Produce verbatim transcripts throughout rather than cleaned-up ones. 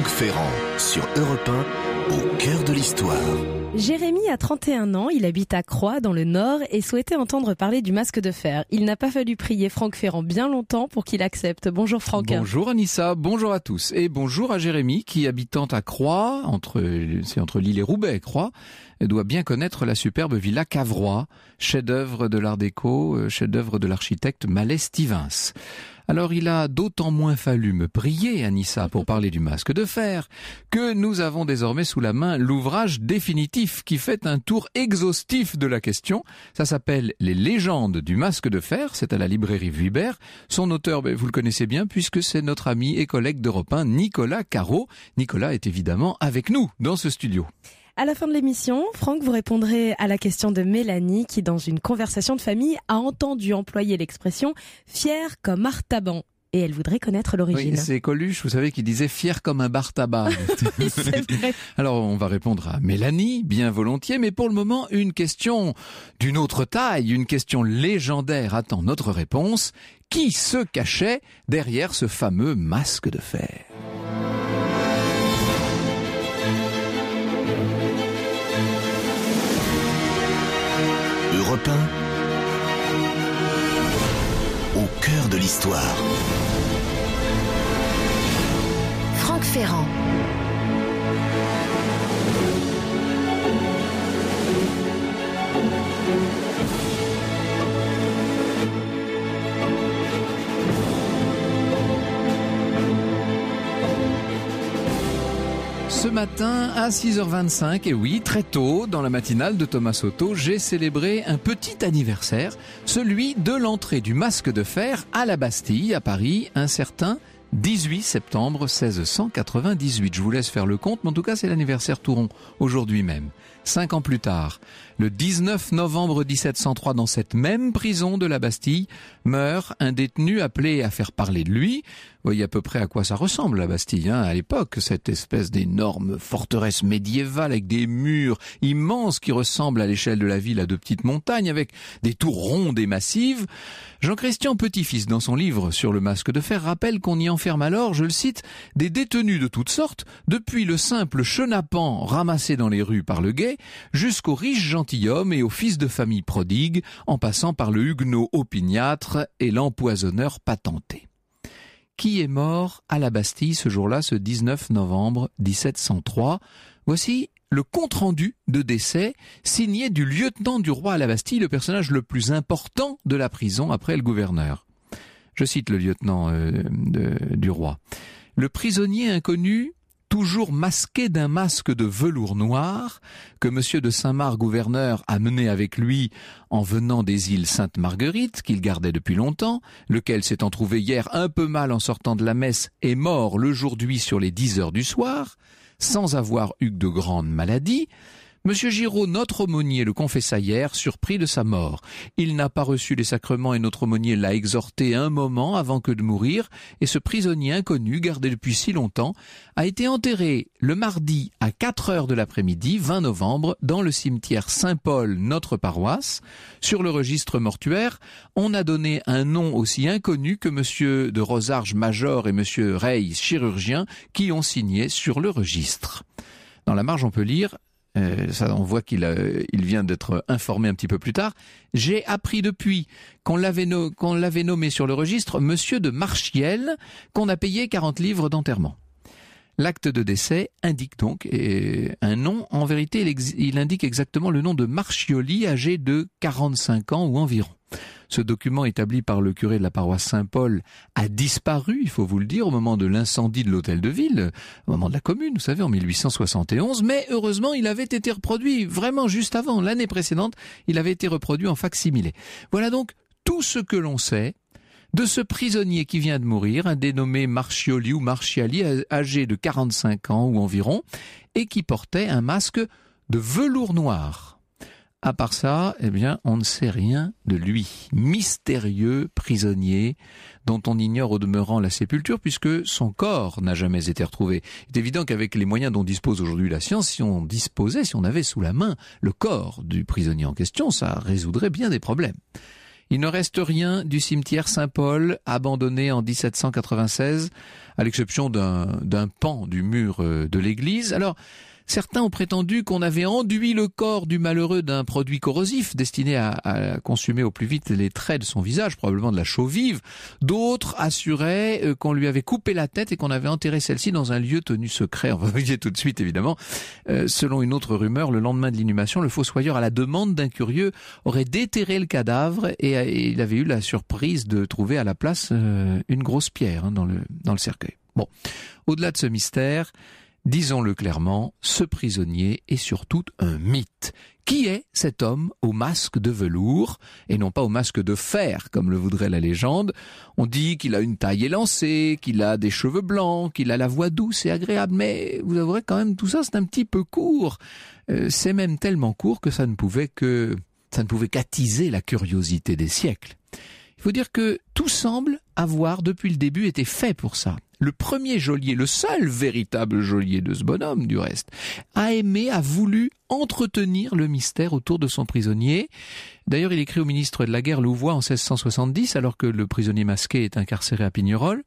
Franck Ferrand sur Europe un, au cœur de l'histoire. Jérémy a trente et un ans, il habite à Croix dans le Nord et souhaitait entendre parler du masque de fer. Il n'a pas fallu prier Franck Ferrand bien longtemps pour qu'il accepte. Bonjour Franck. Bonjour Anissa, bonjour à tous. Et bonjour à Jérémy qui, habitant à Croix, entre, c'est entre Lille et Roubaix, Croix, doit bien connaître la superbe villa Cavrois, chef-d'œuvre de l'art déco, chef-d'œuvre de l'architecte Mallet Stevens. Alors il a d'autant moins fallu me prier, Anissa, pour parler du masque de fer, que nous avons désormais sous la main l'ouvrage définitif qui fait un tour exhaustif de la question. Ça s'appelle « Les légendes du masque de fer », c'est à la librairie Vuibert. Son auteur, ben, vous le connaissez bien puisque c'est notre ami et collègue d'Europe un, Nicolas Caro. Nicolas est évidemment avec nous dans ce studio. À la fin de l'émission, Franck, vous répondrez à la question de Mélanie qui, dans une conversation de famille, a entendu employer l'expression « fier comme Artaban ». Et elle voudrait connaître l'origine. Oui, c'est Coluche, vous savez, qui disait « fier comme un bar tabac ». Oui, c'est vrai. Alors, on va répondre à Mélanie, bien volontiers, mais pour le moment, une question d'une autre taille, une question légendaire attend notre réponse. Qui se cachait derrière ce fameux masque de fer ? Europe un, au cœur de l'histoire. Franck Ferrand. Ce matin, à six heures vingt-cinq, et oui, très tôt, dans la matinale de Thomas Soto, j'ai célébré un petit anniversaire, celui de l'entrée du masque de fer à la Bastille, à Paris, un certain dix-huit septembre seize cent quatre-vingt-dix-huit. Je vous laisse faire le compte, mais en tout cas, c'est l'anniversaire tout rond, aujourd'hui même. Cinq ans plus tard, le dix-neuf novembre dix-sept cent trois, dans cette même prison de la Bastille, meurt un détenu appelé à faire parler de lui. Vous voyez à peu près à quoi ça ressemble, la Bastille, hein, à l'époque, cette espèce d'énorme forteresse médiévale avec des murs immenses qui ressemblent à l'échelle de la ville à de petites montagnes, avec des tours rondes et massives. Jean-Christian Petit-Fils, dans son livre sur le masque de fer, rappelle qu'on y enferme alors, je le cite, des détenus de toutes sortes, depuis le simple chenapan ramassé dans les rues par le guet, jusqu'aux riches gentilshommes et aux fils de famille prodigues, en passant par le huguenot opiniâtre et l'empoisonneur patenté. Qui est mort à la Bastille ce jour-là, ce dix-neuf novembre dix-sept cent trois? Voici le compte-rendu de décès signé du lieutenant du roi à la Bastille, le personnage le plus important de la prison après le gouverneur. Je cite le lieutenant euh, de, du roi. « Le prisonnier inconnu, toujours masqué d'un masque de velours noir, que monsieur de Saint-Marc, gouverneur, a mené avec lui en venant des îles Sainte-Marguerite, qu'il gardait depuis longtemps, lequel s'étant trouvé hier un peu mal en sortant de la messe, est mort le jour-d'huit sur les dix heures du soir, sans avoir eu de grandes maladies. Monsieur Giraud, notre aumônier, le confessa hier, surpris de sa mort. Il n'a pas reçu les sacrements et notre aumônier l'a exhorté un moment avant que de mourir, et ce prisonnier inconnu, gardé depuis si longtemps, a été enterré le mardi à quatre heures de l'après-midi, vingt novembre, dans le cimetière Saint-Paul, notre paroisse. Sur le registre mortuaire, on a donné un nom aussi inconnu que monsieur de Rosarges, major, et monsieur Rey, chirurgien, qui ont signé sur le registre. Dans la marge, on peut lire... Euh, ça, on voit qu'il a, il vient d'être informé un petit peu plus tard. J'ai appris depuis qu'on l'avait, no, qu'on l'avait nommé sur le registre Monsieur de Marchiel, qu'on a payé quarante livres d'enterrement. L'acte de décès indique donc et un nom. En vérité, il, ex, il indique exactement le nom de Marchioli, âgé de quarante-cinq ans ou environ. Ce document établi par le curé de la paroisse Saint-Paul a disparu, il faut vous le dire, au moment de l'incendie de l'hôtel de ville, au moment de la commune, vous savez, en mille huit cent soixante et onze, mais heureusement, il avait été reproduit vraiment juste avant, l'année précédente, il avait été reproduit en fac-similé. Voilà donc tout ce que l'on sait de ce prisonnier qui vient de mourir, un dénommé Marchioli ou Marchiali, âgé de quarante-cinq ans ou environ, et qui portait un masque de velours noir. À part ça, eh bien, on ne sait rien de lui. Mystérieux prisonnier dont on ignore au demeurant la sépulture puisque son corps n'a jamais été retrouvé. Il est évident qu'avec les moyens dont dispose aujourd'hui la science, si on disposait, si on avait sous la main le corps du prisonnier en question, ça résoudrait bien des problèmes. Il ne reste rien du cimetière Saint-Paul, abandonné en dix-sept cent quatre-vingt-seize, à l'exception d'un, d'un pan du mur de l'église. Alors, certains ont prétendu qu'on avait enduit le corps du malheureux d'un produit corrosif destiné à, à consumer au plus vite les traits de son visage, probablement de la chaux vive. D'autres assuraient qu'on lui avait coupé la tête et qu'on avait enterré celle-ci dans un lieu tenu secret. On va vous dire tout de suite, évidemment. Euh, selon une autre rumeur, le lendemain de l'inhumation, le fossoyeur, à la demande d'un curieux, aurait déterré le cadavre et, et il avait eu la surprise de trouver à la place euh, une grosse pierre hein, dans le, dans le cercueil. Bon, au-delà de ce mystère, disons-le clairement, ce prisonnier est surtout un mythe. Qui est cet homme au masque de velours et non pas au masque de fer, comme le voudrait la légende? On dit qu'il a une taille élancée, qu'il a des cheveux blancs, qu'il a la voix douce et agréable, mais vous avouerez quand même tout ça c'est un petit peu court. Euh, c'est même tellement court que ça ne pouvait que ça ne pouvait qu'attiser la curiosité des siècles. Il faut dire que tout semble avoir depuis le début été fait pour ça. Le premier geôlier, le seul véritable geôlier de ce bonhomme du reste, a aimé, a voulu entretenir le mystère autour de son prisonnier. D'ailleurs, il écrit au ministre de la Guerre Louvois en seize cent soixante-dix, alors que le prisonnier masqué est incarcéré à Pignerol.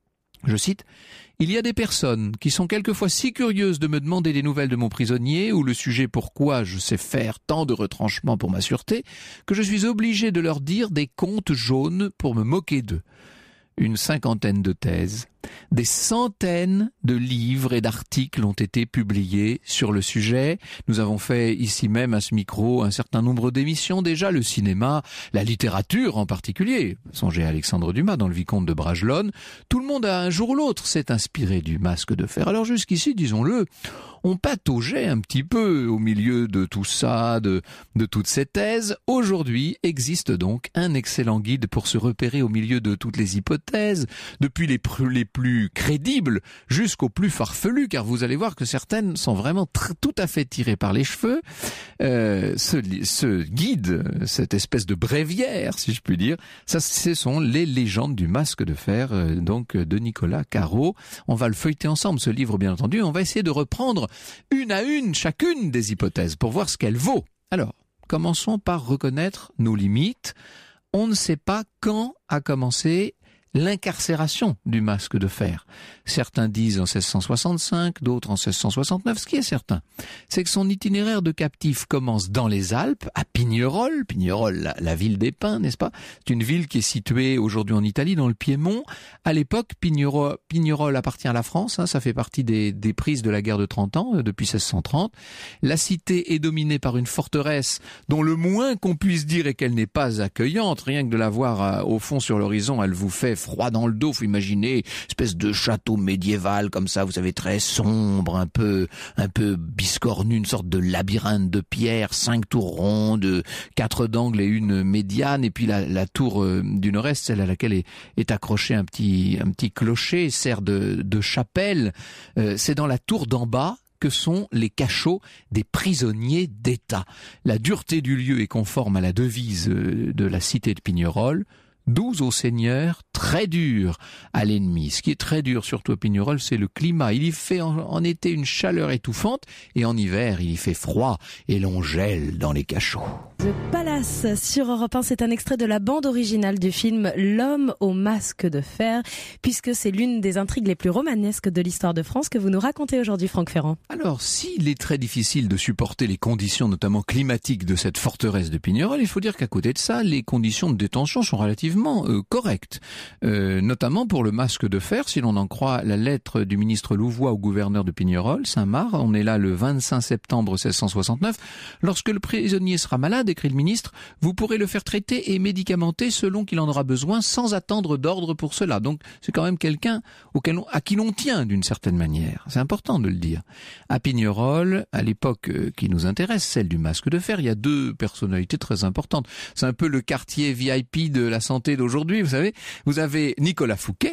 Je cite, « Il y a des personnes qui sont quelquefois si curieuses de me demander des nouvelles de mon prisonnier ou le sujet pourquoi je sais faire tant de retranchements pour ma sûreté que je suis obligé de leur dire des contes jaunes pour me moquer d'eux. » Une cinquantaine de thèses, des centaines de livres et d'articles ont été publiés sur le sujet. Nous avons fait ici même à ce micro un certain nombre d'émissions déjà, le cinéma, la littérature en particulier. Songez à Alexandre Dumas dans Le Vicomte de Bragelonne. Tout le monde, à un jour ou l'autre, s'est inspiré du masque de fer. Alors jusqu'ici, disons-le, on pataugeait un petit peu au milieu de tout ça, de, de toutes ces thèses. Aujourd'hui existe donc un excellent guide pour se repérer au milieu de toutes les hypothèses, depuis les, les plus crédibles jusqu'aux plus farfelues, car vous allez voir que certaines sont vraiment tr- tout à fait tirées par les cheveux. Euh, ce, ce guide, cette espèce de bréviaire, si je puis dire, ça, ce sont les légendes du masque de fer, euh, donc de Nicolas Caro. On va le feuilleter ensemble, ce livre, bien entendu. On va essayer de reprendre une à une chacune des hypothèses pour voir ce qu'elle vaut. Alors, commençons par reconnaître nos limites. On ne sait pas quand a commencé l'incarcération du masque de fer. Certains disent en seize cent soixante-cinq, d'autres en seize cent soixante-neuf. Ce qui est certain, c'est que son itinéraire de captif commence dans les Alpes, à Pignerol. Pignerol, la, la ville des pins, n'est-ce pas? C'est une ville qui est située aujourd'hui en Italie, dans le Piémont. À l'époque, Pignerol, Pignerol appartient à la France, hein, ça fait partie des, des prises de la guerre de trente ans, euh, depuis seize cent trente. La cité est dominée par une forteresse dont le moins qu'on puisse dire est qu'elle n'est pas accueillante. Rien que de la voir euh, au fond sur l'horizon, elle vous fait froid dans le dos. Faut imaginer espèce de château médiéval comme ça, vous savez, très sombre, un peu un peu biscornu, une sorte de labyrinthe de pierre, cinq tours rondes, quatre d'angle et une médiane, et puis la, la tour euh, du nord-est, celle à laquelle est, est accroché un petit un petit clocher, sert de, de chapelle. Euh, c'est dans la tour d'en bas que sont les cachots des prisonniers d'État. La dureté du lieu est conforme à la devise de la cité de Pignerol. Douze au seigneur, très dur à l'ennemi. Ce qui est très dur, surtout à Pignerol, c'est le climat. Il y fait en, en été une chaleur étouffante et en hiver, il y fait froid et l'on gèle dans les cachots. The Palace sur Europe un, c'est un extrait de la bande originale du film L'homme au masque de fer, puisque c'est l'une des intrigues les plus romanesques de l'histoire de France que vous nous racontez aujourd'hui, Franck Ferrand. Alors, s'il est très difficile de supporter les conditions, notamment climatiques, de cette forteresse de Pignerol, il faut dire qu'à côté de ça, les conditions de détention sont relativement Euh, correct, euh, notamment pour le masque de fer, si l'on en croit la lettre du ministre Louvois au gouverneur de Pignerol, Saint-Marc. On est là le vingt-cinq septembre seize cent soixante-neuf. Lorsque le prisonnier sera malade, écrit le ministre, vous pourrez le faire traiter et médicamenter selon qu'il en aura besoin, sans attendre d'ordre pour cela. Donc c'est quand même quelqu'un auquel on, à qui l'on tient d'une certaine manière. C'est important de le dire. À Pignerol, à l'époque euh, qui nous intéresse, celle du masque de fer, il y a deux personnalités très importantes. C'est un peu le quartier V I P de la santé d'aujourd'hui, vous savez. Vous avez Nicolas Fouquet,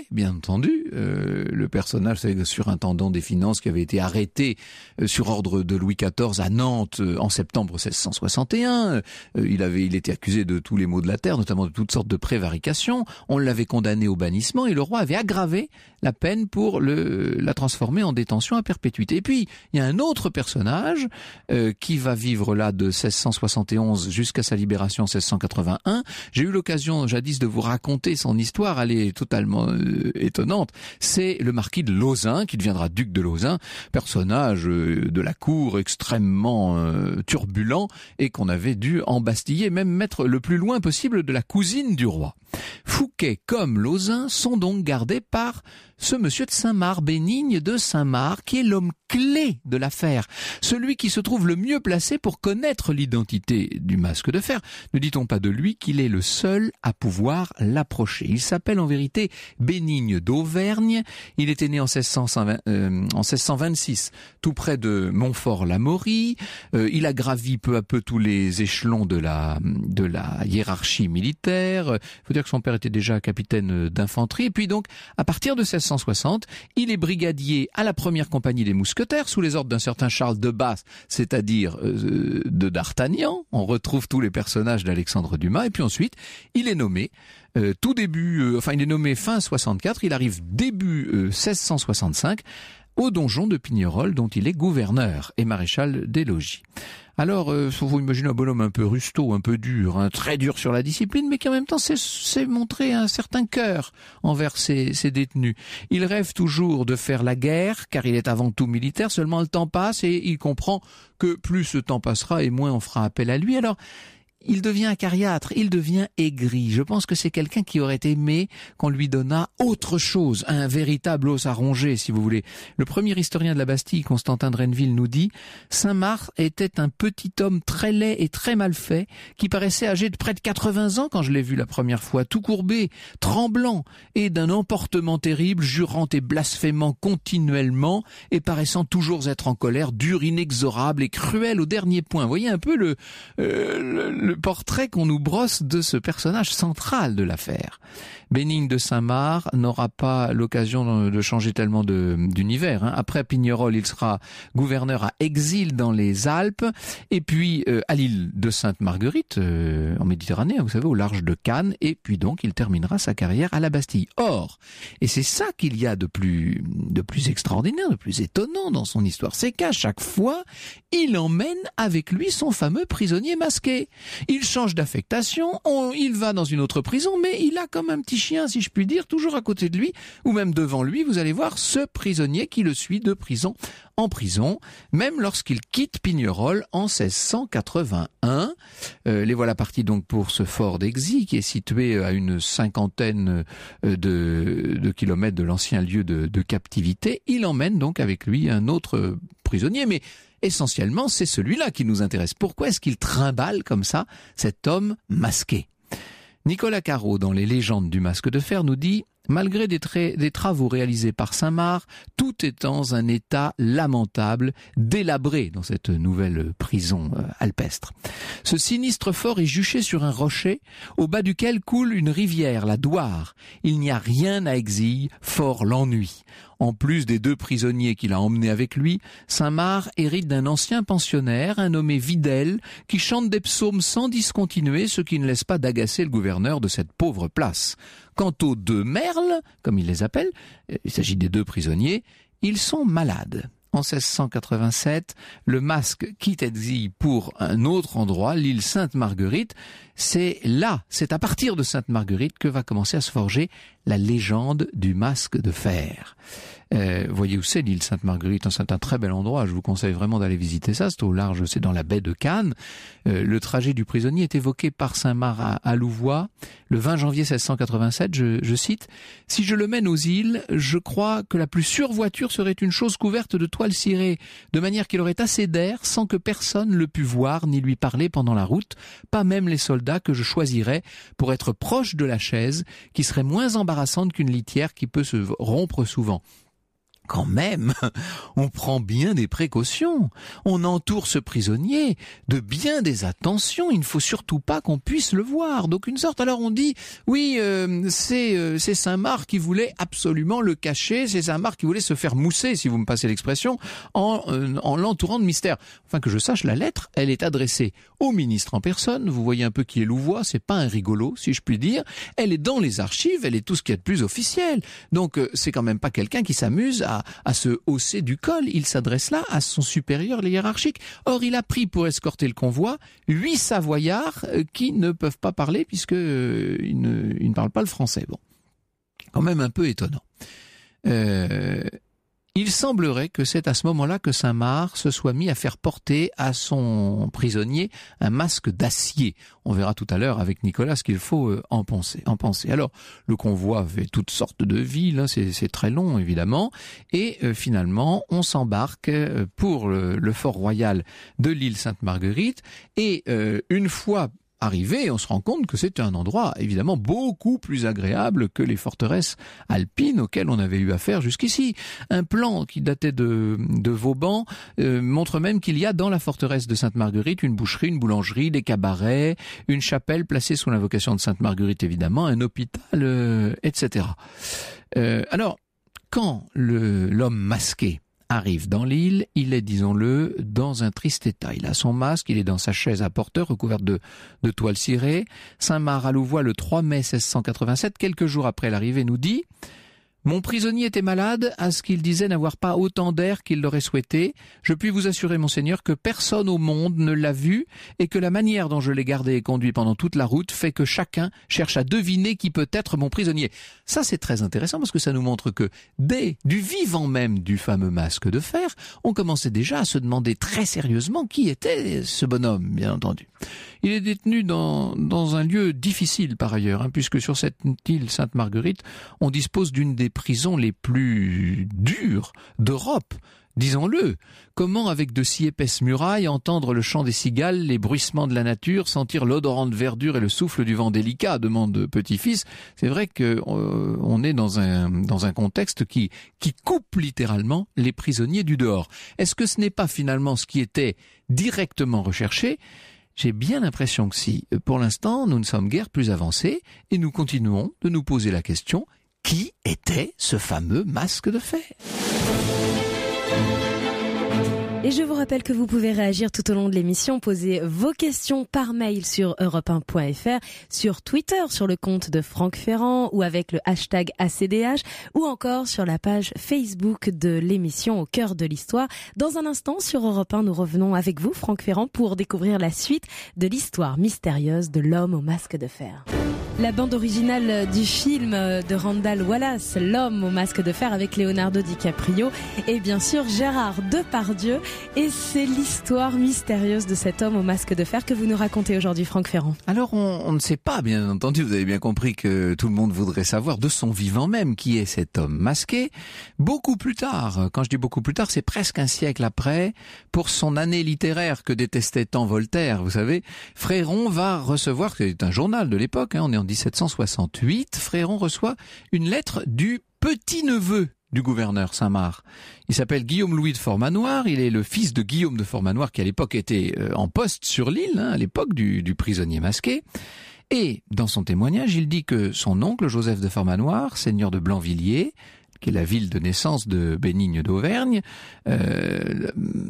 bien entendu. Euh, le personnage, c'est le surintendant des finances qui avait été arrêté euh, sur ordre de Louis quatorze à Nantes euh, en septembre seize cent soixante et un. Euh, il avait, il était accusé de tous les maux de la terre, notamment de toutes sortes de prévarications. On l'avait condamné au bannissement et le roi avait aggravé la peine pour le, la transformer en détention à perpétuité. Et puis, il y a un autre personnage euh, qui va vivre là de seize cent soixante et onze jusqu'à sa libération en seize cent quatre-vingt-un. J'ai eu l'occasion jadis de vous raconter son histoire, elle est totalement euh, étonnante. C'est le marquis de Lauzun, qui deviendra duc de Lauzun, personnage euh, de la cour extrêmement euh, turbulent et qu'on avait dû embastiller, même mettre le plus loin possible de la cousine du roi. Fouquet comme Lauzun sont donc gardés par ce monsieur de Saint-Marc, Bénigne de Saint-Marc, qui est l'homme clé de l'affaire, celui qui se trouve le mieux placé pour connaître l'identité du masque de fer. Ne dit-on pas de lui qu'il est le seul à pouvoir l'approcher? Il s'appelle en vérité Bénigne d'Auvergne. Il était né en seize cent vingt, euh, en seize cent vingt-six, tout près de Montfort-l'Amaury. Euh, il a gravi peu à peu tous les échelons de la de la hiérarchie militaire. Il faut dire que son père était déjà capitaine d'infanterie. Et puis donc, à partir de seize cent soixante, il est brigadier à la première compagnie des mousquetaires sous les ordres d'un certain Charles de Basse, c'est-à-dire euh, de D'Artagnan. On retrouve tous les personnages d'Alexandre Dumas. Et puis ensuite, il est nommé euh, tout début, euh, enfin il est nommé fin soixante-quatre, il arrive début euh, seize cent soixante-cinq au donjon de Pignerol, dont il est gouverneur et maréchal des logis. Alors, euh, vous imaginez un bonhomme un peu rusto, un peu dur, hein, très dur sur la discipline, mais qui en même temps sait, sait montrer un certain cœur envers ses, ses détenus. Il rêve toujours de faire la guerre, car il est avant tout militaire, seulement le temps passe et il comprend que plus ce temps passera et moins on fera appel à lui. Alors, il devient acariâtre, il devient aigri. Je pense que c'est quelqu'un qui aurait aimé qu'on lui donnât autre chose, un véritable os à ronger, si vous voulez. Le premier historien de la Bastille, Constantin de Renneville, nous dit « Saint-Marc était un petit homme très laid et très mal fait, qui paraissait âgé de près de quatre-vingts ans quand je l'ai vu la première fois, tout courbé, tremblant, et d'un emportement terrible, jurant et blasphémant continuellement, et paraissant toujours être en colère, dur, inexorable et cruel au dernier point. » Vous voyez un peu le... Euh, le le portrait qu'on nous brosse de ce personnage central de l'affaire. Bénigne de Saint-Marc n'aura pas l'occasion de changer tellement de, d'univers. Hein. Après Pignerol, il sera gouverneur à exil dans les Alpes, et puis euh, à l'île de Sainte-Marguerite, euh, en Méditerranée, vous savez, au large de Cannes, et puis donc il terminera sa carrière à la Bastille. Or, et c'est ça qu'il y a de plus, de plus extraordinaire, de plus étonnant dans son histoire, c'est qu'à chaque fois, il emmène avec lui son fameux prisonnier masqué. Il change d'affectation, on, il va dans une autre prison, mais il a comme un petit chien, si je puis dire, toujours à côté de lui, ou même devant lui, vous allez voir ce prisonnier qui le suit de prison en prison, même lorsqu'il quitte Pignerol en seize cent quatre-vingt-un. Euh, les voilà partis donc pour ce fort d'Exy, qui est situé à une cinquantaine de, de kilomètres de l'ancien lieu de, de captivité. Il emmène donc avec lui un autre prisonnier, mais essentiellement, c'est celui-là qui nous intéresse. Pourquoi est-ce qu'il trimballe comme ça cet homme masqué? Nicolas Carreau, dans les légendes du masque de fer, nous dit « Malgré des, tra- des travaux réalisés par Saint-Marc, tout est dans un état lamentable, délabré dans cette nouvelle prison euh, alpestre. Ce sinistre fort est juché sur un rocher, au bas duquel coule une rivière, la Douar. Il n'y a rien à Exille, fort l'ennui. En plus des deux prisonniers qu'il a emmenés avec lui, Saint-Marc hérite d'un ancien pensionnaire, un nommé Videl, qui chante des psaumes sans discontinuer, ce qui ne laisse pas d'agacer le gouverneur de cette pauvre place. Quant aux deux merles, comme il les appelle, il s'agit des deux prisonniers, ils sont malades. En seize cent quatre-vingt-sept, le masque quitte Exille pour un autre endroit, l'île Sainte-Marguerite. C'est là, c'est à partir de Sainte-Marguerite que va commencer à se forger la légende du masque de fer. Euh, voyez où c'est l'île Sainte-Marguerite, c'est un très bel endroit, je vous conseille vraiment d'aller visiter ça, c'est au large, c'est dans la baie de Cannes. Euh, le trajet du prisonnier est évoqué par Saint-Marc à, à Louvois, le vingt janvier seize cent quatre-vingt-sept, je, je cite « Si je le mène aux îles, je crois que la plus sûre voiture serait une chose couverte de toile cirée, de manière qu'il aurait assez d'air sans que personne le pût voir ni lui parler pendant la route, pas même les soldats que je choisirais pour être proche de la chaise, qui serait moins embarrassante qu'une litière qui peut se rompre souvent. » quand même, on prend bien des précautions. On entoure ce prisonnier de bien des attentions. Il ne faut surtout pas qu'on puisse le voir d'aucune sorte. Alors on dit, oui, euh, c'est, euh, c'est Saint-Marc qui voulait absolument le cacher. C'est Saint-Marc qui voulait se faire mousser, si vous me passez l'expression, en, euh, en l'entourant de mystère. Enfin, que je sache, la lettre, elle est adressée au ministre en personne. Vous voyez un peu qui est Louvois. C'est pas un rigolo, si je puis dire. Elle est dans les archives. Elle est tout ce qu'il y a de plus officiel. Donc, euh, c'est quand même pas quelqu'un qui s'amuse à à se hausser du col. Il s'adresse là à son supérieur hiérarchique. Or, il a pris pour escorter le convoi huit Savoyards qui ne peuvent pas parler puisque euh, ils, ne, ils ne parlent pas le français. Bon, quand même un peu étonnant. Euh, il semblerait que c'est à ce moment-là que Saint-Marc se soit mis à faire porter à son prisonnier un masque d'acier. On verra tout à l'heure avec Nicolas ce qu'il faut en penser. En penser. Alors, le convoi fait toutes sortes de villes, hein, c'est, c'est très long évidemment, et euh, finalement, on s'embarque pour le, le fort royal de l'île Sainte-Marguerite, et euh, une fois arrivé, on se rend compte que c'est un endroit évidemment beaucoup plus agréable que les forteresses alpines auxquelles on avait eu affaire jusqu'ici. Un plan qui datait de, de Vauban euh, montre même qu'il y a dans la forteresse de Sainte-Marguerite une boucherie, une boulangerie, des cabarets, une chapelle placée sous l'invocation de Sainte-Marguerite évidemment, un hôpital, euh, et cetera. Euh, alors, quand le, l'homme masqué arrive dans l'île, il est, disons-le, dans un triste état. Il a son masque, il est dans sa chaise à porteur recouverte de, de toile cirée. Saint-Marc à Louvois, le trois mai seize cent quatre-vingt-sept, quelques jours après l'arrivée, nous dit « Mon prisonnier était malade, à ce qu'il disait n'avoir pas autant d'air qu'il l'aurait souhaité. Je puis vous assurer, monseigneur, que personne au monde ne l'a vu et que la manière dont je l'ai gardé et conduit pendant toute la route fait que chacun cherche à deviner qui peut être mon prisonnier. » Ça, c'est très intéressant parce que ça nous montre que dès du vivant même du fameux masque de fer, on commençait déjà à se demander très sérieusement qui était ce bonhomme, bien entendu. Il est détenu dans, dans un lieu difficile par ailleurs, hein, puisque sur cette île Sainte-Marguerite, on dispose d'une des prisons les plus dures d'Europe. Disons-le, comment avec de si épaisses murailles entendre le chant des cigales, les bruissements de la nature, sentir l'odorante verdure et le souffle du vent délicat, demande petit-fils. C'est vrai que euh, on est dans un dans un contexte qui qui coupe littéralement les prisonniers du dehors. Est-ce que ce n'est pas finalement ce qui était directement recherché ? J'ai bien l'impression que si. Pour l'instant, nous ne sommes guère plus avancés et nous continuons de nous poser la question: qui était ce fameux masque de fer ? Et je vous rappelle que vous pouvez réagir tout au long de l'émission, poser vos questions par mail sur europe un point f r, sur Twitter, sur le compte de Franck Ferrand ou avec le hashtag A C D H ou encore sur la page Facebook de l'émission Au cœur de l'histoire. Dans un instant, sur Europe un, nous revenons avec vous, Franck Ferrand, pour découvrir la suite de l'histoire mystérieuse de l'homme au masque de fer. La bande originale du film de Randall Wallace, L'homme au masque de fer, avec Leonardo DiCaprio et bien sûr Gérard Depardieu. Et c'est l'histoire mystérieuse de cet homme au masque de fer que vous nous racontez aujourd'hui, Franck Ferrand. Alors on, on ne sait pas, bien entendu, vous avez bien compris que tout le monde voudrait savoir de son vivant même qui est cet homme masqué. Beaucoup plus tard, quand je dis beaucoup plus tard, c'est presque un siècle après, pour son année littéraire que détestait tant Voltaire, vous savez, Fréron va recevoir, c'est un journal de l'époque, hein, on est en dix-sept cent soixante-huit, Fréron reçoit une lettre du petit-neveu du gouverneur Saint-Marc. Il s'appelle Guillaume Louis de Fort-Manoir, il est le fils de Guillaume de Fort-Manoir qui à l'époque était euh, en poste sur l'île, hein, à l'époque du, du prisonnier masqué. Et dans son témoignage, il dit que son oncle Joseph de Fort-Manoir, seigneur de Blanvilliers, qui est la ville de naissance de Bénigne d'Auvergne, euh,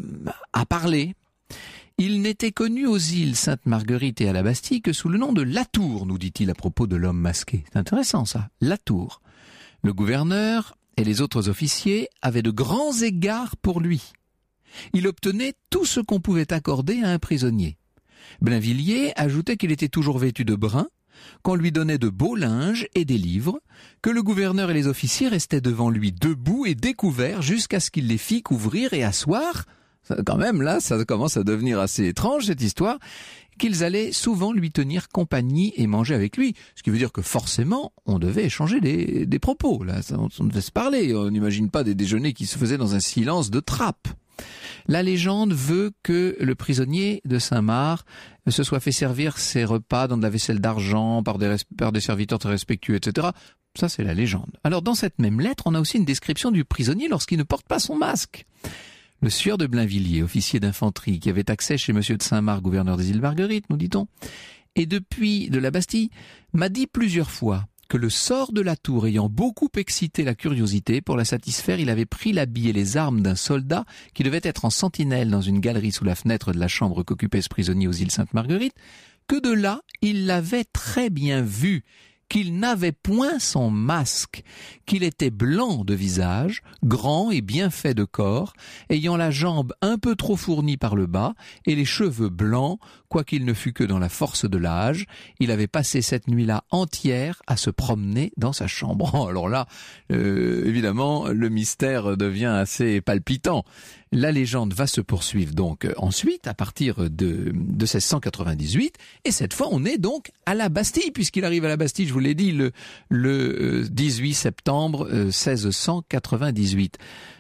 a parlé. Il n'était connu aux îles Sainte-Marguerite et à la Bastille que sous le nom de Latour, nous dit-il à propos de l'homme masqué. C'est intéressant ça, Latour. Le gouverneur et les autres officiers avaient de grands égards pour lui. Il obtenait tout ce qu'on pouvait accorder à un prisonnier. Blainvilliers ajoutait qu'il était toujours vêtu de brun, qu'on lui donnait de beaux linges et des livres, que le gouverneur et les officiers restaient devant lui debout et découverts jusqu'à ce qu'il les fît couvrir et asseoir. Quand même, là, ça commence à devenir assez étrange, cette histoire, qu'ils allaient souvent lui tenir compagnie et manger avec lui. Ce qui veut dire que forcément, on devait échanger des, des propos. Là, on, on devait se parler. On n'imagine pas des déjeuners qui se faisaient dans un silence de trappe. La légende veut que le prisonnier de Saint-Marc se soit fait servir ses repas dans de la vaisselle d'argent par des, par des serviteurs très respectueux, et cetera. Ça, c'est la légende. Alors, dans cette même lettre, on a aussi une description du prisonnier lorsqu'il ne porte pas son masque. Le sieur de Blainvilliers, officier d'infanterie, qui avait accès chez monsieur de Saint-Marc, gouverneur des îles Marguerites, nous dit-on, et depuis de la Bastille, m'a dit plusieurs fois que le sort de la tour ayant beaucoup excité la curiosité, pour la satisfaire, il avait pris l'habit et les armes d'un soldat qui devait être en sentinelle dans une galerie sous la fenêtre de la chambre qu'occupait ce prisonnier aux îles Sainte-Marguerite, que de là, il l'avait très bien vu, qu'il n'avait point son masque, qu'il était blanc de visage, grand et bien fait de corps, ayant la jambe un peu trop fournie par le bas et les cheveux blancs, quoiqu'il ne fût que dans la force de l'âge. Il avait passé cette nuit-là entière à se promener dans sa chambre. Alors là, euh, évidemment, le mystère devient assez palpitant. La légende va se poursuivre donc ensuite à partir de, de seize cent quatre-vingt-dix-huit, et cette fois on est donc à la Bastille, puisqu'il arrive à la Bastille, je vous l'ai dit, le, le dix-huit septembre seize cent quatre-vingt-dix-huit.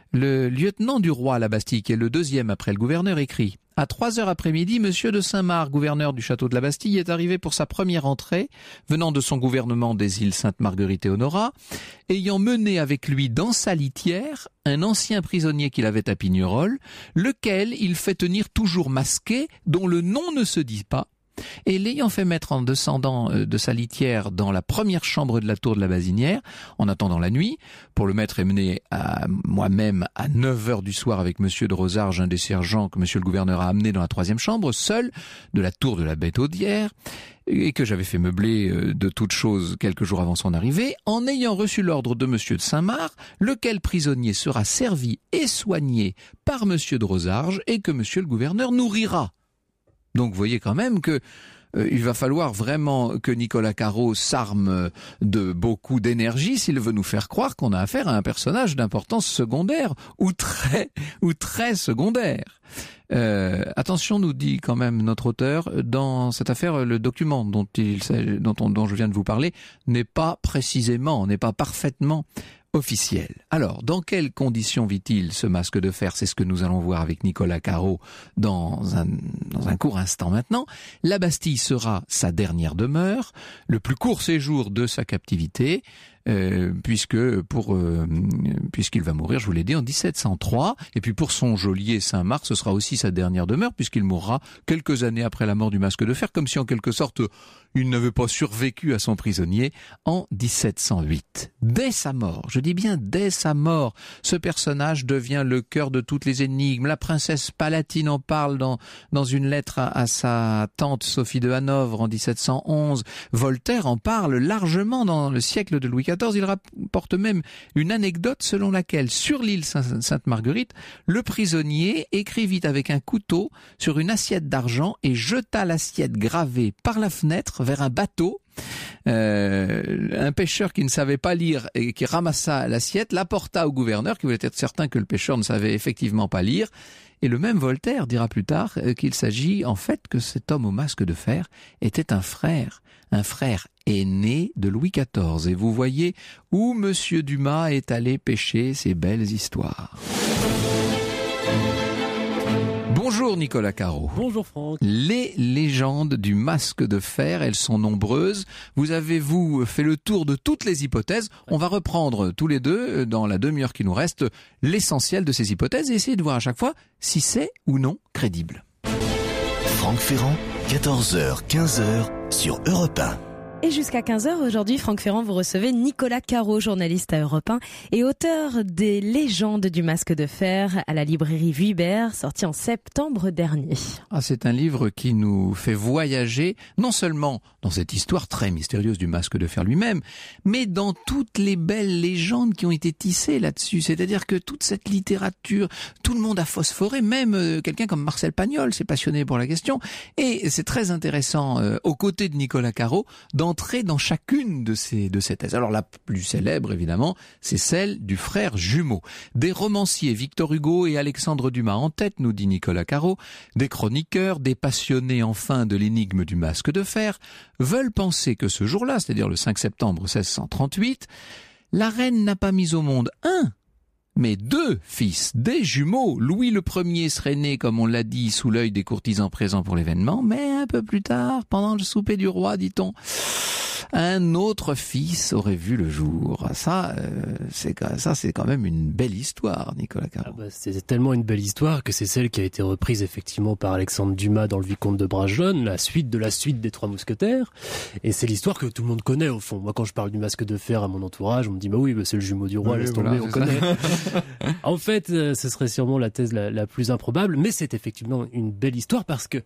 Le lieutenant du roi à la Bastille, qui est le deuxième après le gouverneur, écrit: à trois heures après-midi, monsieur de Saint-Marc, gouverneur du château de la Bastille, est arrivé pour sa première entrée, venant de son gouvernement des îles Sainte-Marguerite et Honorat, ayant mené avec lui dans sa litière un ancien prisonnier qu'il avait à Pignerol, lequel il fait tenir toujours masqué, dont le nom ne se dit pas, et l'ayant fait mettre en descendant de sa litière dans la première chambre de la tour de la Basinière, en attendant la nuit, pour le mettre et mener à moi-même à neuf heures du soir avec monsieur de Rosarges, un des sergents que monsieur le gouverneur a amené dans la troisième chambre, seul, de la tour de la Bête-Audière, et que j'avais fait meubler de toutes choses quelques jours avant son arrivée, en ayant reçu l'ordre de monsieur de Saint-Marc, lequel prisonnier sera servi et soigné par monsieur de Rosarges, et que monsieur le gouverneur nourrira. Donc vous voyez quand même que euh, il va falloir vraiment que Nicolas Caro s'arme de beaucoup d'énergie s'il veut nous faire croire qu'on a affaire à un personnage d'importance secondaire ou très ou très secondaire. Euh, attention, nous dit quand même notre auteur, dans cette affaire, le document dont il dont, on, dont je viens de vous parler n'est pas précisément, n'est pas parfaitement officiel. Alors, dans quelles conditions vit-il ce masque de fer? C'est ce que nous allons voir avec Nicolas Caro dans un, dans un court instant maintenant. La Bastille sera sa dernière demeure, le plus court séjour de sa captivité, euh, puisque pour euh, puisqu'il va mourir, je vous l'ai dit, en dix-sept cent trois, et puis pour son geôlier Saint-Marc, ce sera aussi sa dernière demeure, puisqu'il mourra quelques années après la mort du masque de fer, comme si en quelque sorte il n'avait pas survécu à son prisonnier, en dix-sept cent huit. Dès sa mort, je dis bien dès sa mort, ce personnage devient le cœur de toutes les énigmes. La princesse Palatine en parle dans, dans une lettre à, à sa tante Sophie de Hanovre en dix-sept cent onze. Voltaire en parle largement dans le siècle de Louis quatorze. Il rapporte même une anecdote selon laquelle, sur l'île Sainte-Marguerite, le prisonnier écrivit avec un couteau sur une assiette d'argent et jeta l'assiette gravée par la fenêtre vers un bateau. Euh, un pêcheur qui ne savait pas lire et qui ramassa l'assiette l'apporta au gouverneur, qui voulait être certain que le pêcheur ne savait effectivement pas lire. Et le même Voltaire dira plus tard qu'il s'agit en fait que cet homme au masque de fer était un frère, un frère aîné de Louis quatorze. Et vous voyez où monsieur Dumas est allé pêcher ces belles histoires. Bonjour Nicolas Caro. Bonjour Franck. Les légendes du masque de fer, elles sont nombreuses. Vous avez, vous, fait le tour de toutes les hypothèses. On va reprendre tous les deux, dans la demi-heure qui nous reste, l'essentiel de ces hypothèses et essayer de voir à chaque fois si c'est ou non crédible. Franck Ferrand, quatorze heures quinze sur Europe un. Et jusqu'à quinze heures aujourd'hui, Franck Ferrand, vous recevez Nicolas Caro, journaliste à Europe un et auteur des légendes du masque de fer à la librairie Vuibert, sorti en septembre dernier. Ah, c'est un livre qui nous fait voyager, non seulement dans cette histoire très mystérieuse du masque de fer lui-même, mais dans toutes les belles légendes qui ont été tissées là-dessus. C'est-à-dire que toute cette littérature, tout le monde a phosphoré, même euh, quelqu'un comme Marcel Pagnol s'est passionné pour la question. Et c'est très intéressant, euh, aux côtés de Nicolas Caro, dans entrer dans chacune de ces, de ces thèses. Alors la plus célèbre, évidemment, c'est celle du frère jumeau. Des romanciers, Victor Hugo et Alexandre Dumas en tête, nous dit Nicolas Caro, des chroniqueurs, des passionnés enfin de l'énigme du masque de fer, veulent penser que ce jour-là, c'est-à-dire le cinq septembre seize cent trente-huit, la reine n'a pas mis au monde un, mais deux fils, des jumeaux. Louis le Premier serait né, comme on l'a dit, sous l'œil des courtisans présents pour l'événement, mais un peu plus tard, pendant le souper du roi, dit-on, un autre fils aurait vu le jour. Ça, euh, c'est ça, c'est quand même une belle histoire, Nicolas Caro. Ah bah, c'est tellement une belle histoire que c'est celle qui a été reprise effectivement par Alexandre Dumas dans Le Vicomte de Bragelonne, la suite de la suite des Trois Mousquetaires. Et c'est l'histoire que tout le monde connaît au fond. Moi, quand je parle du masque de fer à mon entourage, on me dit bah oui, bah, c'est le jumeau du roi, Oui, laisse voilà, tomber, on connaît. En fait, euh, ce serait sûrement la thèse la, la plus improbable, mais c'est effectivement une belle histoire parce que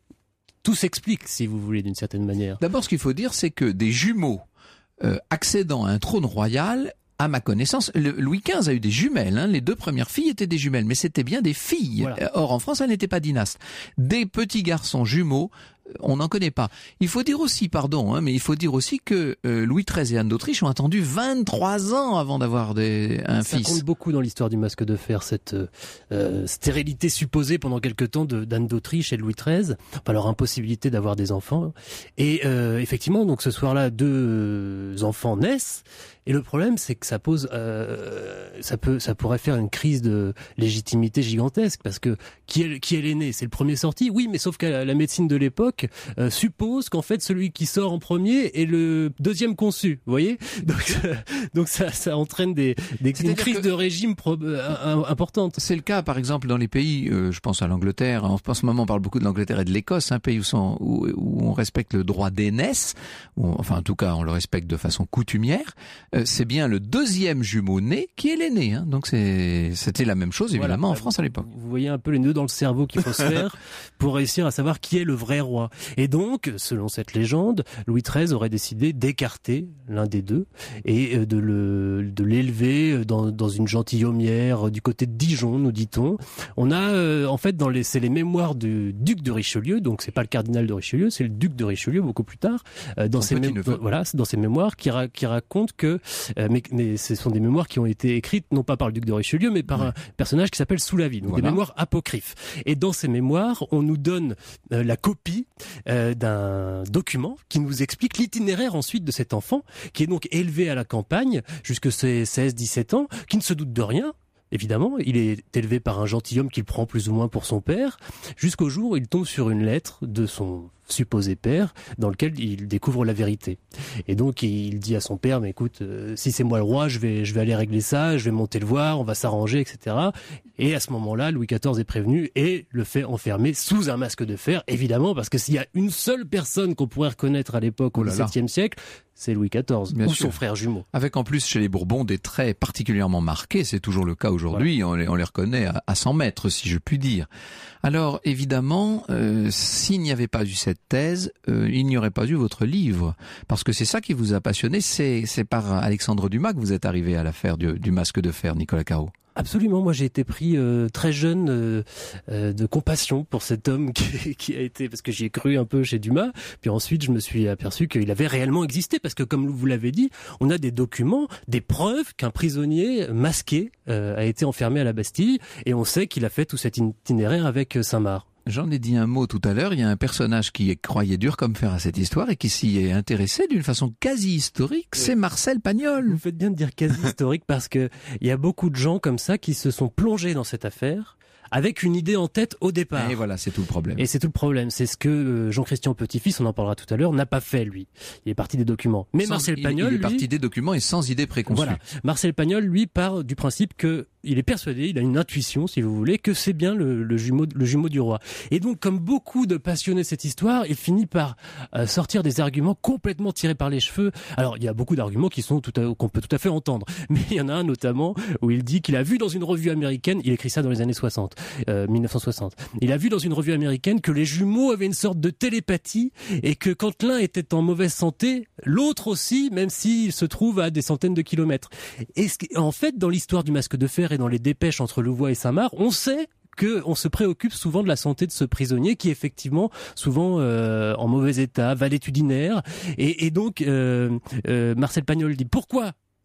tout s'explique, si vous voulez, d'une certaine manière. D'abord, ce qu'il faut dire, c'est que des jumeaux euh, accédant à un trône royal, à ma connaissance, le, Louis quinze a eu des jumelles. Hein, les deux premières filles étaient des jumelles, mais c'était bien des filles. Voilà. Or, en France, elles n'étaient pas dynastes. Des petits garçons jumeaux, on n'en connaît pas. Il faut dire aussi, pardon, hein, mais il faut dire aussi que euh, Louis treize et Anne d'Autriche ont attendu vingt-trois ans avant d'avoir des, un Ça fils. Ça compte beaucoup dans l'histoire du masque de fer, cette euh, stérilité supposée pendant quelque temps de, d'Anne d'Autriche et de Louis treize, enfin leur impossibilité d'avoir des enfants. Et euh, effectivement, donc ce soir-là, deux enfants naissent. Et le problème, c'est que ça pose, euh, ça peut, ça pourrait faire une crise de légitimité gigantesque, parce que qui est, qui est l'aîné, c'est le premier sorti. Oui, mais sauf que la, la médecine de l'époque euh, suppose qu'en fait celui qui sort en premier est le deuxième conçu. Vous voyez, donc, euh, donc ça, ça entraîne des, des une crise de régime pro, euh, importante. C'est le cas, par exemple, dans les pays, euh, je pense à l'Angleterre. En, en ce moment, on parle beaucoup de l'Angleterre et de l'Écosse, un pays où, sont, où, où on respecte le droit d'aînesse, où, enfin, en tout cas, on le respecte de façon coutumière. Euh, c'est bien le deuxième jumeau né qui est l'aîné. Hein. Donc c'est, c'était la même chose évidemment voilà, en France à l'époque. Vous voyez un peu les nœuds dans le cerveau qu'il faut se faire pour réussir à savoir qui est le vrai roi. Et donc, selon cette légende, Louis treize aurait décidé d'écarter l'un des deux et de le, de l'élever dans, dans une gentilhommière du côté de Dijon, nous dit-on. On a euh, en fait dans les, c'est les mémoires du duc de Richelieu, donc c'est pas le cardinal de Richelieu, c'est le duc de Richelieu beaucoup plus tard. Euh, dans ses mé- dans, voilà, dans ses mémoires qui, ra- qui raconte que euh, mais, mais ce sont des mémoires qui ont été écrites non pas par le duc de Richelieu, mais par ouais. un personnage qui s'appelle Soulavie, donc voilà. Des mémoires apocryphes. Et dans ces mémoires, on nous donne euh, la copie euh, d'un document qui nous explique l'itinéraire ensuite de cet enfant, qui est donc élevé à la campagne jusque ses seize dix-sept ans, qui ne se doute de rien. Évidemment, il est élevé par un gentilhomme qu'il prend plus ou moins pour son père, jusqu'au jour où il tombe sur une lettre de son supposé père, dans lequel il découvre la vérité. Et donc, il dit à son père, mais écoute, euh, si c'est moi le roi, je vais, je vais aller régler ça, je vais monter le voir, on va s'arranger, et cetera. Et à ce moment-là, Louis quatorze est prévenu et le fait enfermer sous un masque de fer, évidemment, parce que s'il y a une seule personne qu'on pourrait reconnaître à l'époque, au dix-septième siècle, c'est Louis quatorze, Bien ou sûr. Son frère jumeau. Avec en plus chez les Bourbons des traits particulièrement marqués, c'est toujours le cas aujourd'hui, voilà. on, les, on les reconnaît à, à cent mètres, si je puis dire. Alors évidemment, euh, s'il n'y avait pas eu cette thèse, euh, il n'y aurait pas eu votre livre, parce que c'est ça qui vous a passionné, c'est, c'est par Alexandre Dumas que vous êtes arrivé à l'affaire du, du masque de fer, Nicolas Caro. Absolument, moi j'ai été pris euh, très jeune euh, euh, de compassion pour cet homme qui, qui a été, parce que j'y ai cru un peu chez Dumas, puis ensuite je me suis aperçu qu'il avait réellement existé, parce que comme vous l'avez dit, on a des documents, des preuves qu'un prisonnier masqué euh, a été enfermé à la Bastille, et on sait qu'il a fait tout cet itinéraire avec Saint-Marc. J'en ai dit un mot tout à l'heure, il y a un personnage qui croyait dur comme fer à cette histoire et qui s'y est intéressé d'une façon quasi historique, c'est Marcel Pagnol. Vous faites bien de dire quasi historique parce que il y a beaucoup de gens comme ça qui se sont plongés dans cette affaire avec une idée en tête au départ. Et voilà, c'est tout le problème. Et c'est tout le problème. C'est ce que Jean-Christian Petit-Fils, on en parlera tout à l'heure, n'a pas fait, lui. Il est parti des documents. Mais sans, Marcel Pagnol, il, il est lui, parti des documents et sans idée préconçue. Voilà. Marcel Pagnol, lui, part du principe que il est persuadé, il a une intuition, si vous voulez, que c'est bien le, le jumeau, le jumeau du roi. Et donc, comme beaucoup de passionnés de cette histoire, il finit par euh, sortir des arguments complètement tirés par les cheveux. Alors, il y a beaucoup d'arguments qui sont tout à, qu'on peut tout à fait entendre. Mais il y en a un notamment où il dit qu'il a vu dans une revue américaine, il écrit ça dans les années soixante, euh, dix-neuf cent soixante. Il a vu dans une revue américaine que les jumeaux avaient une sorte de télépathie et que quand l'un était en mauvaise santé, l'autre aussi, même s'il se trouve à des centaines de kilomètres. Et en fait, dans l'histoire du masque de fer et dans les dépêches entre Louvois et Saint-Marc, on sait que on se préoccupe souvent de la santé de ce prisonnier qui est effectivement souvent euh, en mauvais état, valétudinaire. Et, et donc, euh, euh, Marcel Pagnol dit pourquoi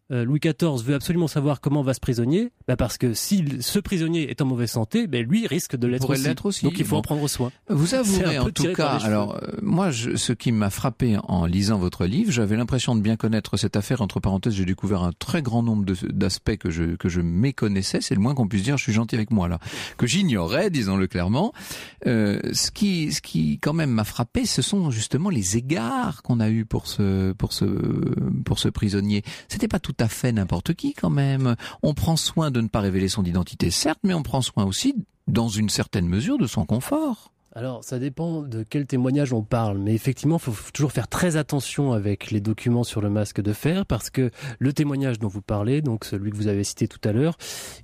Louis quatorze veut absolument savoir comment va ce prisonnier, bah parce que si ce prisonnier est en mauvaise santé, bah lui risque de l'être aussi. l'être aussi. Donc il faut bon. en prendre soin. Vous avouerez en tout cas, alors euh, moi, je, ce qui m'a frappé en lisant votre livre, j'avais l'impression de bien connaître cette affaire. Entre parenthèses, j'ai découvert un très grand nombre de, d'aspects que je que je méconnaissais. C'est le moins qu'on puisse dire. Je suis gentil avec moi là, que j'ignorais, disons-le clairement. Euh, ce qui ce qui quand même m'a frappé, ce sont justement les égards qu'on a eus pour ce pour ce pour ce prisonnier. C'était pas tout à fait n'importe qui quand même. On prend soin de ne pas révéler son identité, certes, mais on prend soin aussi, dans une certaine mesure, de son confort. Alors, ça dépend de quel témoignage on parle, mais effectivement, il faut toujours faire très attention avec les documents sur le masque de fer, parce que le témoignage dont vous parlez, donc celui que vous avez cité tout à l'heure,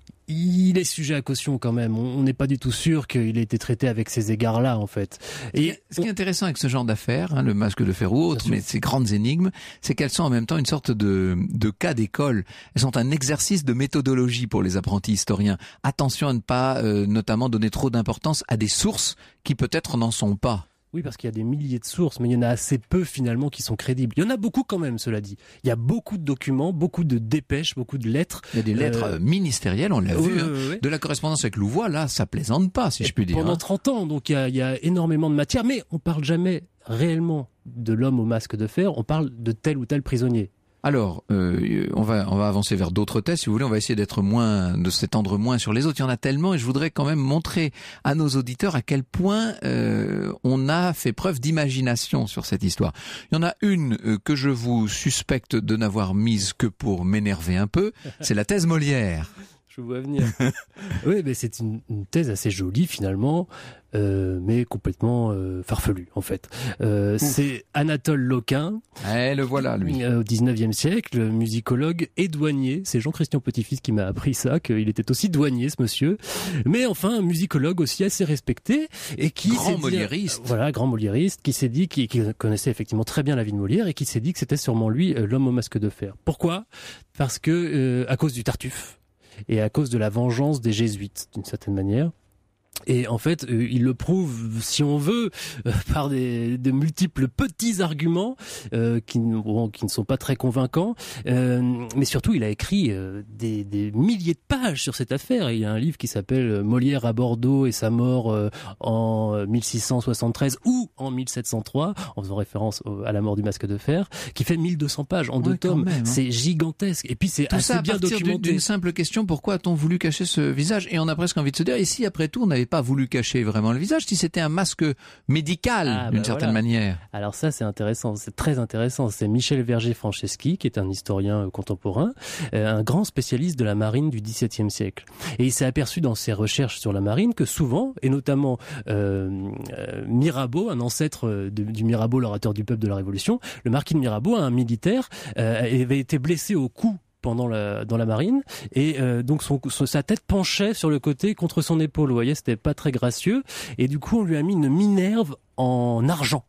il est sujet à caution quand même. On n'est pas du tout sûr qu'il ait été traité avec ces égards-là, en fait. Et ce qui est intéressant avec ce genre d'affaires, hein, le masque de fer ou autre, mais ces grandes énigmes, c'est qu'elles sont en même temps une sorte de, de cas d'école. Elles sont un exercice de méthodologie pour les apprentis historiens. Attention à ne pas, euh, notamment, donner trop d'importance à des sources qui peut-être n'en sont pas. Oui, parce qu'il y a des milliers de sources, mais il y en a assez peu finalement qui sont crédibles. Il y en a beaucoup quand même, cela dit. Il y a beaucoup de documents, beaucoup de dépêches, beaucoup de lettres. Il y a des lettres euh... ministérielles, on l'a oui, vu. Oui, hein. oui. De la correspondance avec Louvois, là, ça plaisante pas, si Et je puis dire. Pendant hein. trente ans, donc il y, a, il y a énormément de matière, mais on parle jamais réellement de l'homme au masque de fer, on parle de tel ou tel prisonnier. Alors, euh, on va on va avancer vers d'autres thèses, si vous voulez. On va essayer d'être moins, de s'étendre moins sur les autres. Il y en a tellement, et je voudrais quand même montrer à nos auditeurs à quel point euh, on a fait preuve d'imagination sur cette histoire. Il y en a une euh, que je vous suspecte de n'avoir mise que pour m'énerver un peu. C'est la thèse Molière. Je vous vois venir. Oui, mais c'est une, une thèse assez jolie finalement, euh, mais complètement euh, farfelue en fait. Euh, c'est Anatole Loquin. Eh, le voilà, lui. Euh, au dix-neuvième siècle, musicologue et douanier. C'est Jean-Christian Petit-Fils qui m'a appris ça, qu'il était aussi douanier, ce monsieur. Mais enfin, un musicologue aussi assez respecté et qui grand dit, moliériste. Voilà, grand moliériste, qui s'est dit, qui, qui connaissait effectivement très bien la vie de Molière et qui s'est dit que c'était sûrement lui euh, l'homme au masque de fer. Pourquoi ? Parce que euh, à cause du Tartuffe. Et à cause de la vengeance des jésuites, d'une certaine manière. Et en fait, euh, il le prouve, si on veut, euh, par des, de multiples petits arguments euh, qui, bon, qui ne sont pas très convaincants. Euh, mais surtout, il a écrit euh, des, des milliers de pages sur cette affaire. Et il y a un livre qui s'appelle Molière à Bordeaux et sa mort euh, en mille six cent soixante-treize ou en mille sept cent trois, en faisant référence au, à la mort du masque de fer, qui fait mille deux cents pages en deux ouais, tomes. Même, hein. C'est gigantesque. Et puis c'est tout assez ça à bien documenté. D'une simple question, pourquoi a-t-on voulu cacher ce visage ? Et on a presque envie de se dire, et si après tout, on n'avait pas voulu cacher vraiment le visage, si c'était un masque médical ah, d'une bah certaine voilà. manière. Alors ça, c'est intéressant, c'est très intéressant. C'est Michel Verger-Franceschi, qui est un historien euh, contemporain, euh, un grand spécialiste de la marine du dix-septième siècle. Et il s'est aperçu dans ses recherches sur la marine que souvent, et notamment euh, euh, Mirabeau, un ancêtre de, du Mirabeau, l'orateur du peuple de la Révolution, le marquis de Mirabeau, un militaire, euh, avait été blessé au cou pendant la dans la marine et euh, donc son, son sa tête penchait sur le côté contre son épaule, vous voyez, c'était pas très gracieux et du coup on lui a mis une minerve en argent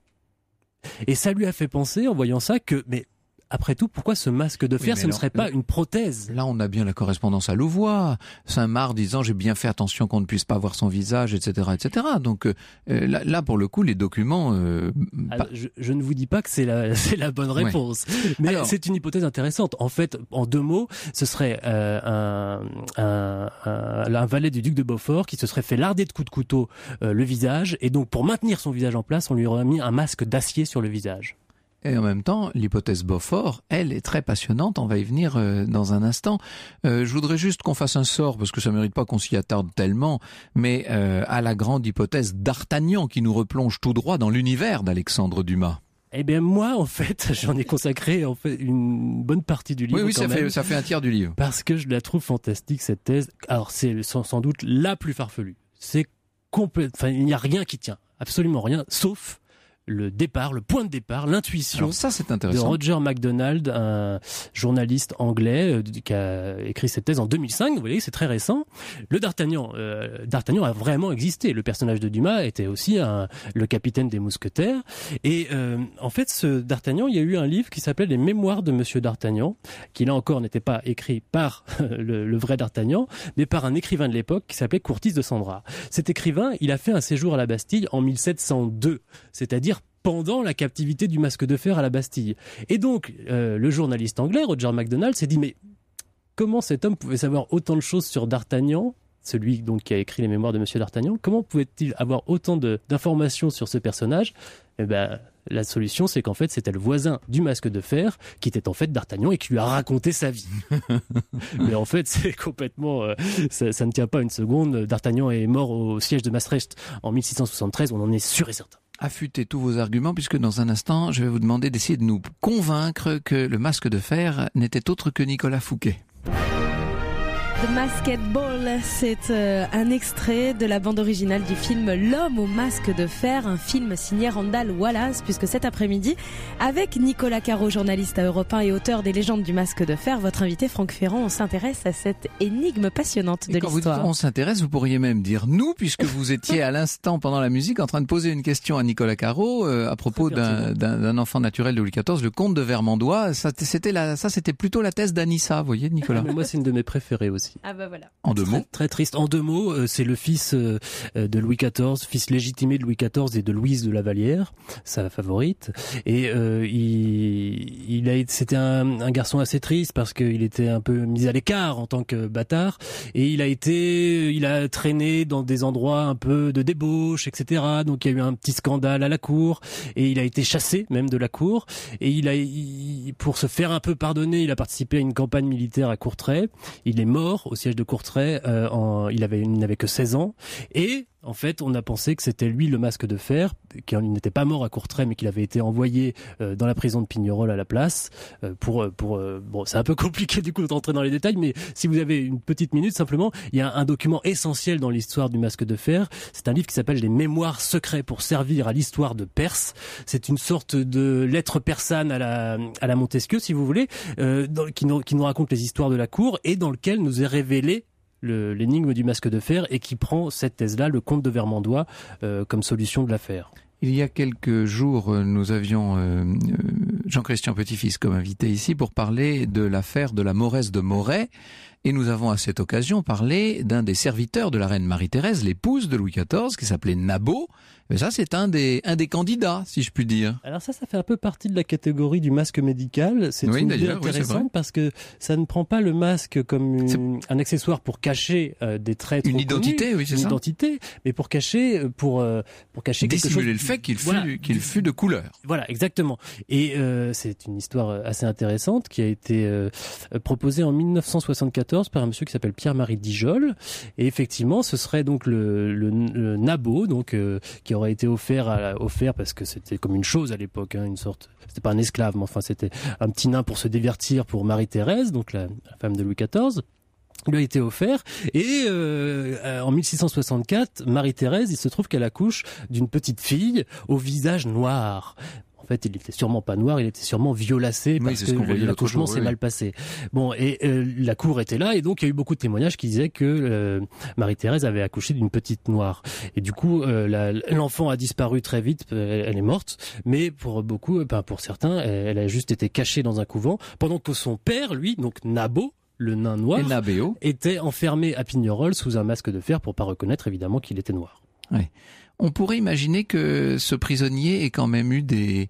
et ça lui a fait penser en voyant ça que mais après tout, pourquoi ce masque de fer, oui, ce ne serait pas une prothèse ? Là, on a bien la correspondance à Louvois. Saint-Marc disant, j'ai bien fait attention qu'on ne puisse pas voir son visage, et cetera, et cetera. Donc euh, là, là, pour le coup, les documents... Euh, Alors, je, je ne vous dis pas que c'est la, c'est la bonne réponse, ouais. mais alors, c'est une hypothèse intéressante. En fait, en deux mots, ce serait euh, un, un, un, un valet du duc de Beaufort qui se serait fait larder de coups de couteau euh, le visage, et donc pour maintenir son visage en place, on lui aurait mis un masque d'acier sur le visage. Et en même temps, l'hypothèse Beaufort, elle, est très passionnante. On va y venir euh, dans un instant. Euh, je voudrais juste qu'on fasse un sort, parce que ça mérite pas qu'on s'y attarde tellement, mais euh, à la grande hypothèse d'Artagnan qui nous replonge tout droit dans l'univers d'Alexandre Dumas. Eh bien moi, en fait, j'en ai consacré en fait une bonne partie du livre. Oui, oui, quand ça même, fait ça fait un tiers du livre. Parce que je la trouve fantastique cette thèse. Alors c'est sans, sans doute la plus farfelue. C'est complètement, enfin il n'y a rien qui tient, absolument rien, sauf le départ, le point de départ, l'intuition. Alors ça, c'est de Roger MacDonald, un journaliste anglais euh, qui a écrit cette thèse en deux mille cinq. Vous voyez, c'est très récent. Le D'Artagnan, euh, D'Artagnan a vraiment existé. Le personnage de Dumas était aussi un, le capitaine des mousquetaires. Et euh, en fait, ce D'Artagnan, il y a eu un livre qui s'appelait Les Mémoires de Monsieur D'Artagnan, qui là encore n'était pas écrit par le, le vrai D'Artagnan, mais par un écrivain de l'époque qui s'appelait Courtis de Sandras. Cet écrivain, il a fait un séjour à la Bastille en mille sept cent deux, c'est-à-dire pendant la captivité du masque de fer à la Bastille. Et donc, euh, le journaliste anglais, Roger MacDonald, s'est dit, mais comment cet homme pouvait savoir autant de choses sur D'Artagnan, celui donc qui a écrit les mémoires de Monsieur D'Artagnan, comment pouvait-il avoir autant de, d'informations sur ce personnage ? Eh ben, la solution, c'est qu'en fait, c'était le voisin du masque de fer qui était en fait D'Artagnan et qui lui a raconté sa vie. Mais en fait, c'est complètement, euh, ça, ça ne tient pas une seconde. D'Artagnan est mort au siège de Maastricht en mille six cent soixante-treize, on en est sûr et certain. Affûtez tous vos arguments, puisque dans un instant, je vais vous demander d'essayer de nous convaincre que le masque de fer n'était autre que Nicolas Fouquet. The Masked Ball, c'est euh, un extrait de la bande originale du film L'homme au masque de fer, un film signé Randall Wallace, puisque cet après-midi, avec Nicolas Caro, journaliste à Europe un et auteur des légendes du masque de fer, votre invité Franck Ferrand, on s'intéresse à cette énigme passionnante de et quand l'histoire. Vous dites on s'intéresse, vous pourriez même dire nous, puisque vous étiez à l'instant pendant la musique en train de poser une question à Nicolas Caro euh, à propos d'un, d'un, d'un enfant naturel de Louis quatorze, le comte de Vermandois. Ça, c'était la, ça, c'était plutôt la thèse d'Anissa, vous voyez, Nicolas. Mais moi, c'est une de mes préférées aussi. Ah bah voilà. En deux très, mots. Très triste. En deux mots, euh, c'est le fils euh, de Louis quatorze, fils légitimé de Louis quatorze et de Louise de la Vallière, sa favorite. Et euh, il, il a, c'était un, un garçon assez triste parce qu'il était un peu mis à l'écart en tant que bâtard. Et il a été, il a traîné dans des endroits un peu de débauche, et cetera. Donc il y a eu un petit scandale à la cour et il a été chassé même de la cour. Et il a, il, pour se faire un peu pardonner, il a participé à une campagne militaire à Courtrai. Il est mort au siège de Courtrai. Euh, en, il avait, il n'avait que seize ans. Et en fait, on a pensé que c'était lui le masque de fer, qu'il n'était pas mort à Courtrai, mais qu'il avait été envoyé euh, dans la prison de Pignerol à la place. Euh, pour, pour, euh, bon, c'est un peu compliqué du coup d'entrer dans les détails, mais si vous avez une petite minute, simplement, il y a un document essentiel dans l'histoire du masque de fer. C'est un livre qui s'appelle Les Mémoires secrets pour servir à l'histoire de Perse. C'est une sorte de lettre persane à la, à la Montesquieu, si vous voulez, euh, dans, qui, nous, qui nous raconte les histoires de la cour et dans lequel nous est révélé Le, l'énigme du masque de fer et qui prend cette thèse-là, le comte de Vermandois, euh, comme solution de l'affaire. Il y a quelques jours, nous avions euh, Jean-Christian Petit-Fils comme invité ici pour parler de l'affaire de la Mauresse de Moret. Et nous avons à cette occasion parlé d'un des serviteurs de la reine Marie-Thérèse, l'épouse de Louis quatorze, qui s'appelait Nabeau. Mais ça, c'est un des, un des candidats, si je puis dire. Alors ça, ça fait un peu partie de la catégorie du masque médical. C'est oui, une idée oui, intéressante parce que ça ne prend pas le masque comme une, un accessoire pour cacher euh, des traits Une trop identité, connus, oui, c'est une ça. identité, mais pour cacher, pour euh, pour cacher quelque chose. Dissimuler le fait qu'il fut, voilà. qu'il fut de couleur. Voilà, exactement. Et euh, c'est une histoire assez intéressante qui a été euh, proposée en mille neuf cent soixante-quatorze par un monsieur qui s'appelle Pierre-Marie Dijol. Et effectivement, ce serait donc le, le, le Nabeau, donc euh, qui aurait été offert à offert parce que c'était comme une chose à l'époque, hein, une sorte, c'était pas un esclave, mais enfin c'était un petit nain pour se divertir pour Marie-Thérèse, donc la, la femme de Louis quatorze. Lui a été offert et euh, en mille six cent soixante-quatre, Marie-Thérèse, il se trouve qu'elle accouche d'une petite fille au visage noir. En fait, il était sûrement pas noir, il était sûrement violacé oui, parce que le, l'accouchement s'est oui. mal passé. Bon, et euh, la cour était là, et donc il y a eu beaucoup de témoignages qui disaient que euh, Marie-Thérèse avait accouché d'une petite noire. Et du coup, euh, la, l'enfant a disparu très vite, elle, elle est morte, mais pour beaucoup, ben, pour certains, elle, elle a juste été cachée dans un couvent, pendant que son père, lui, donc Nabeau, le nain noir, était enfermé à Pignerol sous un masque de fer pour pas reconnaître évidemment qu'il était noir. Oui. On pourrait imaginer que ce prisonnier ait quand même eu des,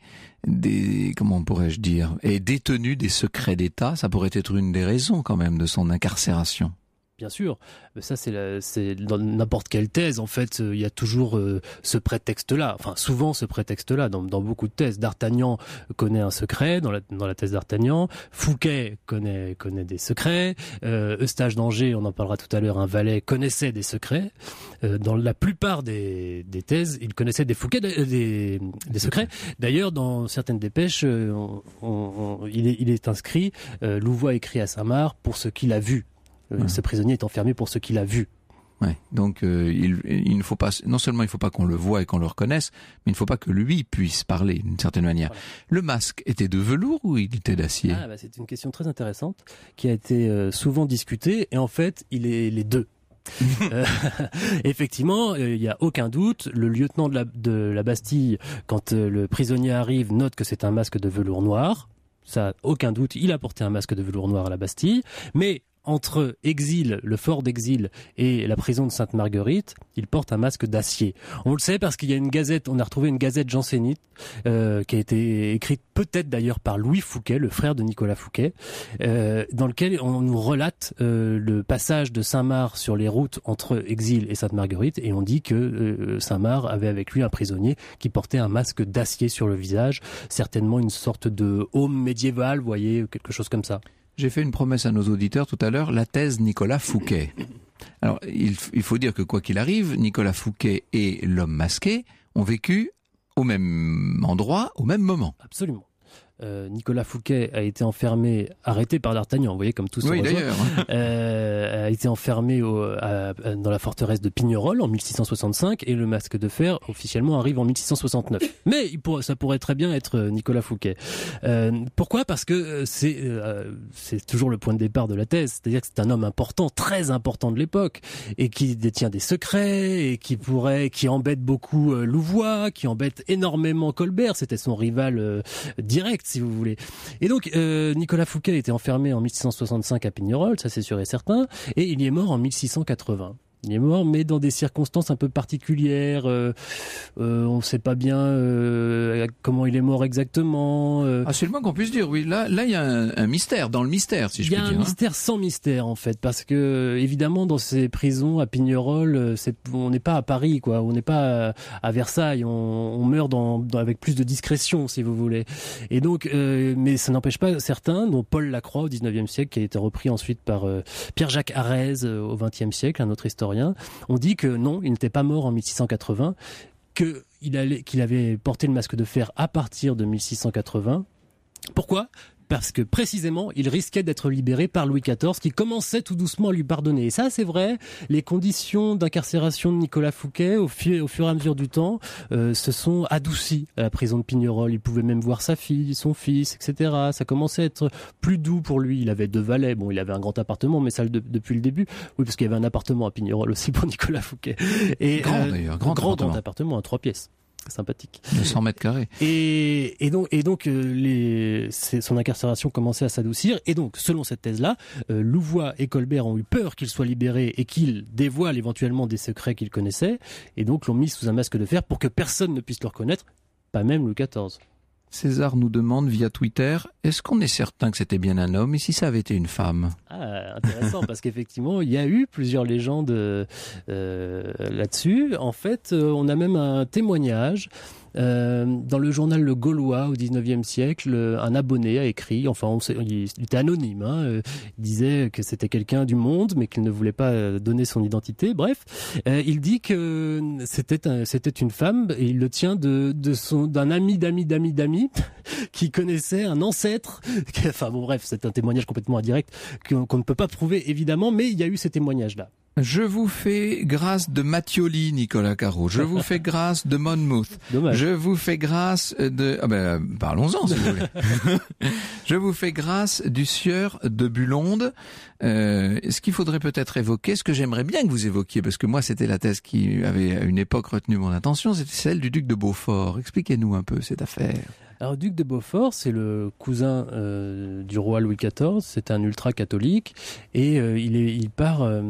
des, comment pourrais-je dire, ait détenu des secrets d'État. Ça pourrait être une des raisons quand même de son incarcération. Bien sûr, mais ça c'est, la, c'est dans n'importe quelle thèse en fait, il y a toujours euh, ce prétexte-là, enfin souvent ce prétexte-là dans, dans beaucoup de thèses. D'Artagnan connaît un secret dans la, dans la thèse d'Artagnan, Fouquet connaît connaît des secrets, euh, Eustache d'Angers, on en parlera tout à l'heure, un valet connaissait des secrets. Euh, dans la plupart des, des thèses, il connaissait des Fouquet des, des, des secrets. D'ailleurs, dans certaines dépêches, on, on, on, il, est, il est inscrit, euh, Louvois écrit à Saint-Marc pour ce qu'il a vu. Ouais. Ce prisonnier est enfermé pour ce qu'il a vu. Ouais. Donc euh, il, il ne faut pas, non seulement il ne faut pas qu'on le voie et qu'on le reconnaisse, mais il ne faut pas que lui puisse parler d'une certaine manière. Voilà. Le masque était de velours ou il était d'acier ? Ah, bah, c'est une question très intéressante qui a été euh, souvent discutée et en fait il est les deux. euh, effectivement, il euh, n'y a aucun doute. Le lieutenant de la, de la Bastille, quand euh, le prisonnier arrive, note que c'est un masque de velours noir. Ça, aucun doute, il a porté un masque de velours noir à la Bastille. Mais entre Exil, le fort d'Exil, et la prison de Sainte-Marguerite, il porte un masque d'acier. On le sait parce qu'il y a une gazette, on a retrouvé une gazette jansénite euh, qui a été écrite peut-être d'ailleurs par Louis Fouquet, le frère de Nicolas Fouquet, euh, dans lequel on nous relate euh, le passage de Saint-Marc sur les routes entre Exil et Sainte-Marguerite, et on dit que euh, Saint-Marc avait avec lui un prisonnier qui portait un masque d'acier sur le visage, certainement une sorte de aume médiéval, vous voyez, quelque chose comme ça. J'ai fait une promesse à nos auditeurs tout à l'heure, la thèse Nicolas Fouquet. Alors, il, il faut dire que quoi qu'il arrive, Nicolas Fouquet et l'homme masqué ont vécu au même endroit, au même moment. Absolument. Euh, Nicolas Fouquet a été enfermé, arrêté par D'Artagnan, vous voyez, comme tout ça. Oui, d'ailleurs. Euh, a été enfermé au, à, à, dans la forteresse de Pignerol en mille six cent soixante-cinq, et le masque de fer officiellement arrive en mille six cent soixante-neuf. Mais il pour, ça pourrait très bien être Nicolas Fouquet. Euh, pourquoi ? Parce que c'est, euh, c'est toujours le point de départ de la thèse, c'est-à-dire que c'est un homme important, très important de l'époque, et qui détient des secrets, et qui pourrait, qui embête beaucoup euh, Louvois, qui embête énormément Colbert, c'était son rival euh, direct, si vous voulez. Et donc, euh, Nicolas Fouquet était enfermé en mille six cent soixante-cinq à Pignerol, ça c'est sûr et certain, et il y est mort en mille six cent quatre-vingts. Il est mort, mais dans des circonstances un peu particulières. Euh, euh, on ne sait pas bien euh, comment il est mort exactement. Euh. Ah, c'est le moins qu'on puisse dire. Oui, là, là, il y a un, un mystère dans le mystère, si je puis dire. Il y a un hein. mystère sans mystère, en fait, parce que évidemment, dans ces prisons à Pignerol, c'est, on n'est pas à Paris, quoi. On n'est pas à, à Versailles. On, on meurt dans, dans, avec plus de discrétion, si vous voulez. Et donc, euh, mais ça n'empêche pas certains, dont Paul Lacroix au dix-neuvième siècle, qui a été repris ensuite par euh, Pierre-Jacques Arez euh, au vingtième siècle, un autre historien. On dit que non, il n'était pas mort en mille six cent quatre-vingts, que il allait, qu'il avait porté le masque de fer à partir de mille six cent quatre-vingts. Pourquoi ? Parce que précisément, il risquait d'être libéré par Louis quatorze, qui commençait tout doucement à lui pardonner. Et ça, c'est vrai, les conditions d'incarcération de Nicolas Fouquet, au, fi- au fur et à mesure du temps, euh, se sont adoucies à la prison de Pignerol. Il pouvait même voir sa fille, son fils, et cetera. Ça commençait à être plus doux pour lui. Il avait deux valets. Bon, il avait un grand appartement, mais ça de, depuis le début. Oui, parce qu'il y avait un appartement à Pignerol aussi pour Nicolas Fouquet. Et, grand euh, d'ailleurs, grand, grand, appartement. grand appartement à trois pièces. Sympathique. De cent mètres carrés. Et, et donc, et donc euh, les, son incarcération commençait à s'adoucir. Et donc, selon cette thèse-là, euh, Louvois et Colbert ont eu peur qu'il soit libéré et qu'il dévoile éventuellement des secrets qu'il connaissait. Et donc, l'ont mis sous un masque de fer pour que personne ne puisse le reconnaître, pas même Louis quatorze. César nous demande via Twitter, est-ce qu'on est certain que c'était bien un homme et si ça avait été une femme ? Ah, intéressant, parce qu'effectivement, il y a eu plusieurs légendes euh, là-dessus. En fait, euh, on a même un témoignage. Euh, dans le journal Le Gaulois au dix-neuvième siècle, un abonné a écrit, enfin on sait, il était anonyme, hein, euh, il disait que c'était quelqu'un du monde mais qu'il ne voulait pas donner son identité. Bref, euh, il dit que c'était un, c'était une femme et il le tient de, de son, d'un ami d'ami d'ami d'ami qui connaissait un ancêtre. Enfin bon bref, c'est un témoignage complètement indirect qu'on, qu'on ne peut pas prouver évidemment, mais il y a eu ces témoignages-là. Je vous fais grâce de Mattioli, Nicolas Caro. Je vous fais grâce de Monmouth. Dommage. Je vous fais grâce de... Ah ben, parlons-en, si vous voulez. Je vous fais grâce du sieur de Bulonde. Euh, ce qu'il faudrait peut-être évoquer, ce que j'aimerais bien que vous évoquiez, parce que moi, c'était la thèse qui avait à une époque retenu mon attention, c'était celle du duc de Beaufort. Expliquez-nous un peu cette affaire. Alors, duc de Beaufort, c'est le cousin euh, du roi Louis quatorze. C'est un ultra-catholique. Et euh, il, est, il part... Euh,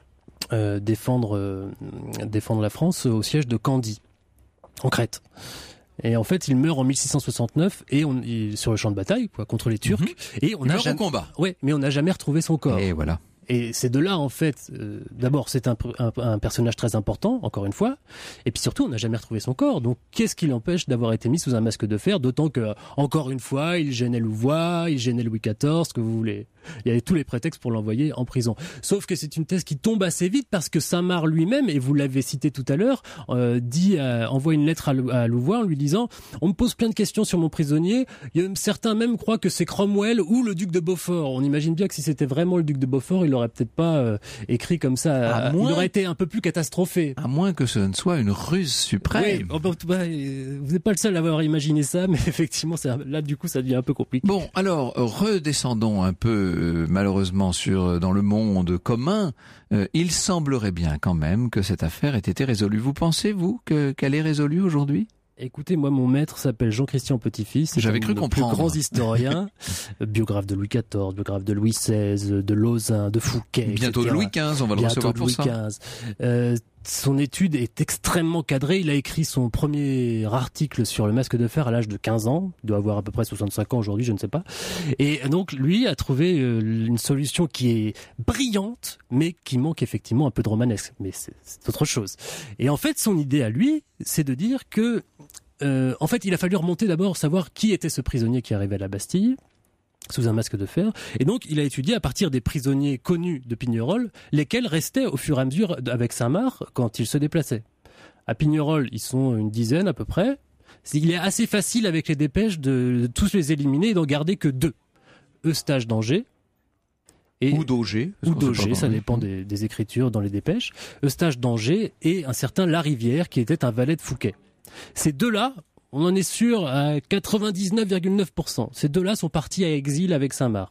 Euh, défendre euh, défendre la France au siège de Candie en Crète. Et en fait, il meurt en mille six cent soixante-neuf et on il, sur le champ de bataille quoi contre les Turcs mmh. et on il a meurt jamais, au combat. Ouais, mais on n'a jamais retrouvé son corps. Et voilà. Et c'est de là, en fait, euh, d'abord, c'est un, un, un personnage très important, encore une fois, et puis surtout, on n'a jamais retrouvé son corps. Donc, qu'est-ce qui l'empêche d'avoir été mis sous un masque de fer, d'autant que, encore une fois, il gênait Louvois, il gênait Louis quatorze, ce que vous voulez. Il y avait tous les prétextes pour l'envoyer en prison. Sauf que c'est une thèse qui tombe assez vite, parce que Saint-Marc lui-même, et vous l'avez cité tout à l'heure, euh, dit, euh, envoie une lettre à, Lou- à Louvois en lui disant « On me pose plein de questions sur mon prisonnier, il y a, certains même croient que c'est Cromwell ou le duc de Beaufort. » On imagine bien que si c'était vraiment le duc de Beaufort, il aurait peut-être pas... Euh, écrit comme ça, à il moins, aurait été un peu plus catastrophé. À moins que ce ne soit une ruse suprême. Oui, oh, bah, bah, vous n'êtes pas le seul à avoir imaginé ça, mais effectivement, ça, là, du coup, ça devient un peu compliqué. Bon, alors, redescendons un peu, euh, malheureusement, sur dans le monde commun. Euh, il semblerait bien quand même que cette affaire ait été résolue. Vous pensez, vous, que, qu'elle est résolue aujourd'hui ? Écoutez, moi, mon maître s'appelle Jean-Christian Petit-Fils. C'est J'avais un cru des comprendre. plus grands historiens, biographe de Louis quatorze, biographe de Louis seize, de Lauzun, de Fouquet, Bientôt de et cetera. Louis quinze, on va le Bientôt recevoir de pour Louis ça. quinze. Euh, son étude est extrêmement cadrée. Il a écrit son premier article sur le masque de fer à l'âge de quinze ans. Il doit avoir à peu près soixante-cinq ans aujourd'hui, je ne sais pas. Et donc, lui a trouvé euh, une solution qui est brillante, mais qui manque effectivement un peu de romanesque. Mais c'est, c'est autre chose. Et en fait, son idée à lui, c'est de dire que Euh, en fait, il a fallu remonter d'abord, savoir qui était ce prisonnier qui arrivait à la Bastille sous un masque de fer. Et donc, il a étudié à partir des prisonniers connus de Pignerol, lesquels restaient au fur et à mesure avec Saint-Marc quand ils se déplaçaient. À Pignerol, ils sont une dizaine à peu près. Il est assez facile avec les dépêches de, de tous les éliminer et d'en garder que deux. Eustache d'Angers. Et, Ou d'Auger. parce ou qu'on sait d'Auger, pas ça vraiment. dépend des, des écritures dans les dépêches. Eustache d'Angers et un certain Larivière qui était un valet de Fouquet. Ces deux-là, on en est sûr à quatre-vingt-dix-neuf virgule neuf pour cent. Ces deux-là sont partis à exil avec Saint-Marc.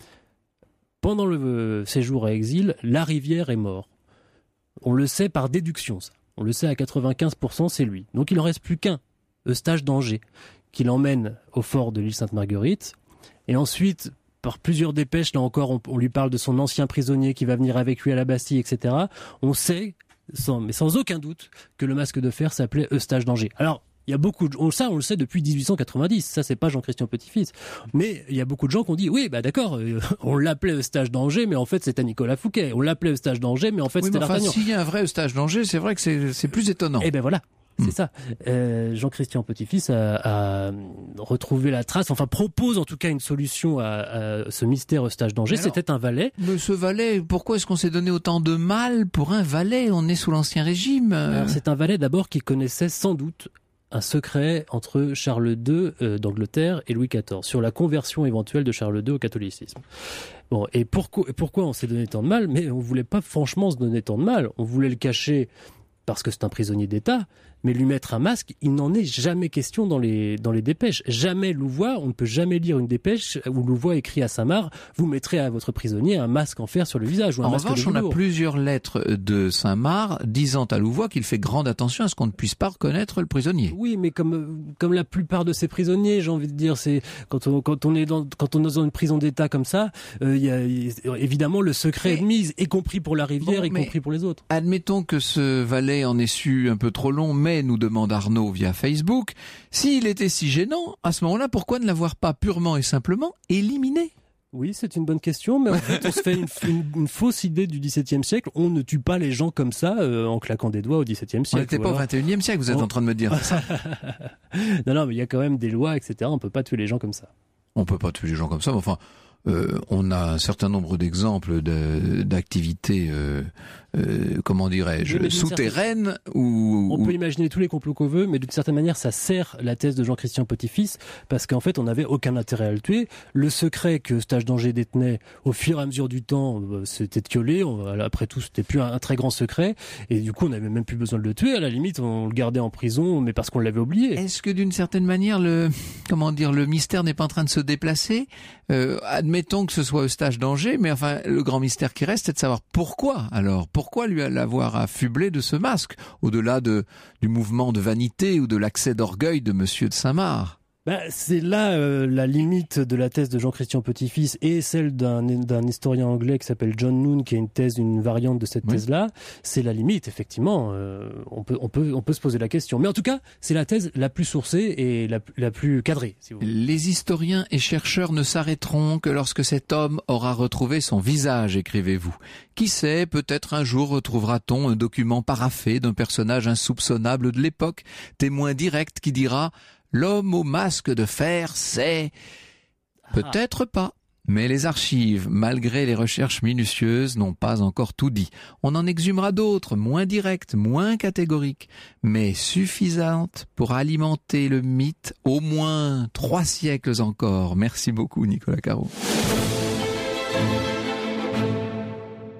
Pendant le euh, séjour à exil, Larivière est mort. On le sait par déduction, ça. On le sait à quatre-vingt-quinze pour cent, c'est lui. Donc il n'en reste plus qu'un, Eustache d'Angers, qui l'emmène au fort de l'île Sainte-Marguerite. Et ensuite, par plusieurs dépêches, là encore, on, on lui parle de son ancien prisonnier qui va venir avec lui à la Bastille, et cetera. On sait, sans, mais sans aucun doute, que le masque de fer s'appelait Eustache d'Angers. Alors, il y a beaucoup de, on, ça, on le sait depuis dix-huit cent quatre-vingt-dix. Ça, c'est pas Jean-Christian Petit-Fils. Mais il y a beaucoup de gens qui ont dit, oui, bah d'accord, euh, on l'appelait Eustache d'Angers, mais en fait, c'était Nicolas Fouquet. On l'appelait Eustache d'Angers, mais en fait, Oui, c'était mais enfin, D'Artagnan. s'il y a un vrai Eustache d'Angers, c'est vrai que c'est, c'est plus étonnant. Eh ben voilà. C'est Hmm. ça. Euh, Jean-Christian Petit-Fils a, a retrouvé la trace, enfin propose en tout cas une solution à, à ce mystère Eustache d'Angers. Mais alors- C'était un valet. Mais ce valet, pourquoi est-ce qu'on s'est donné autant de mal pour un valet? On est sous l'Ancien Régime. Alors, c'est un valet d'abord qui connaissait sans doute un secret entre Charles deux euh, d'Angleterre et Louis quatorze sur la conversion éventuelle de Charles deux au catholicisme. Bon, et pourquoi, pourquoi on s'est donné tant de mal? Mais on voulait pas franchement se donner tant de mal. On voulait le cacher parce que c'est un prisonnier d'État, mais lui mettre un masque, il n'en est jamais question dans les, dans les dépêches. Jamais Louvois, on ne peut jamais lire une dépêche où Louvois écrit à Saint-Marc, vous mettrez à votre prisonnier un masque en fer sur le visage ou un En masque revanche, de on a velours. plusieurs lettres de Saint-Marc disant à Louvois qu'il fait grande attention à ce qu'on ne puisse pas reconnaître le prisonnier. Oui, mais comme comme la plupart de ces prisonniers, j'ai envie de dire, c'est quand on quand on est dans quand on est dans une prison d'État comme ça, euh, il y a il- évidemment le secret Mais- est de mise, y compris pour la rivière, Bon, y mais- compris pour les autres. Admettons que ce valet en ait su un peu trop long, mais nous demande Arnaud via Facebook, s'il était si gênant, à ce moment-là, pourquoi ne l'avoir pas purement et simplement éliminé? Oui, c'est une bonne question, mais en fait, on se fait une, une, une fausse idée du XVIIe siècle. On ne tue pas les gens comme ça euh, en claquant des doigts au XVIIe On siècle. n'était ou pas au alors- vingt et unième siècle, vous êtes Oh. en train de me dire. Non, non, mais il y a quand même des lois, et cetera. On peut pas tuer les gens comme ça. On peut pas tuer les gens comme ça, mais enfin, euh, on a un certain nombre d'exemples de, d'activités, euh, euh, comment dirais-je, Oui, mais d'une souterraines ou... On peut imaginer tous les complots qu'on veut, mais d'une certaine manière, ça sert la thèse de Jean-Christian Petit-Fils, parce qu'en fait, on n'avait aucun intérêt à le tuer. Le secret que Eustache d'Angers détenait, au fur et à mesure du temps, euh, c'était tiolé. On- Après tout, c'était plus un, un très grand secret. Et du coup, on n'avait même plus besoin de le tuer. À la limite, on le gardait en prison, mais parce qu'on l'avait oublié. Est-ce que d'une certaine manière, le comment dire, le mystère n'est pas en train de se déplacer? euh, Admettons que ce soit Eustache d'Angers, mais enfin, le grand mystère qui reste, c'est de savoir pourquoi. Alors, pourquoi lui l'avoir affublé de ce masque, au-delà de du mouvement de vanité ou de l'accès d'orgueil de Monsieur de Saint-Marc? Bah, c'est là euh, la limite de la thèse de Jean-Christian Petit-Fils et celle d'un d'un historien anglais qui s'appelle John Noon, qui a une thèse, une variante de cette Oui. thèse-là. C'est la limite, effectivement. Euh, on peut, on peut, on peut se poser la question. Mais en tout cas, c'est la thèse la plus sourcée et la, la plus cadrée, si vous voulez. Les historiens et chercheurs ne s'arrêteront que lorsque cet homme aura retrouvé son visage, écrivez-vous. Qui sait, peut-être un jour retrouvera-t-on un document paraphé d'un personnage insoupçonnable de l'époque, témoin direct qui dira « L'homme au masque de fer, c'est... » Peut-être pas. Mais les archives, malgré les recherches minutieuses, n'ont pas encore tout dit. On en exhumera d'autres, moins directes, moins catégoriques, mais suffisantes pour alimenter le mythe au moins trois siècles encore. Merci beaucoup, Nicolas Caro.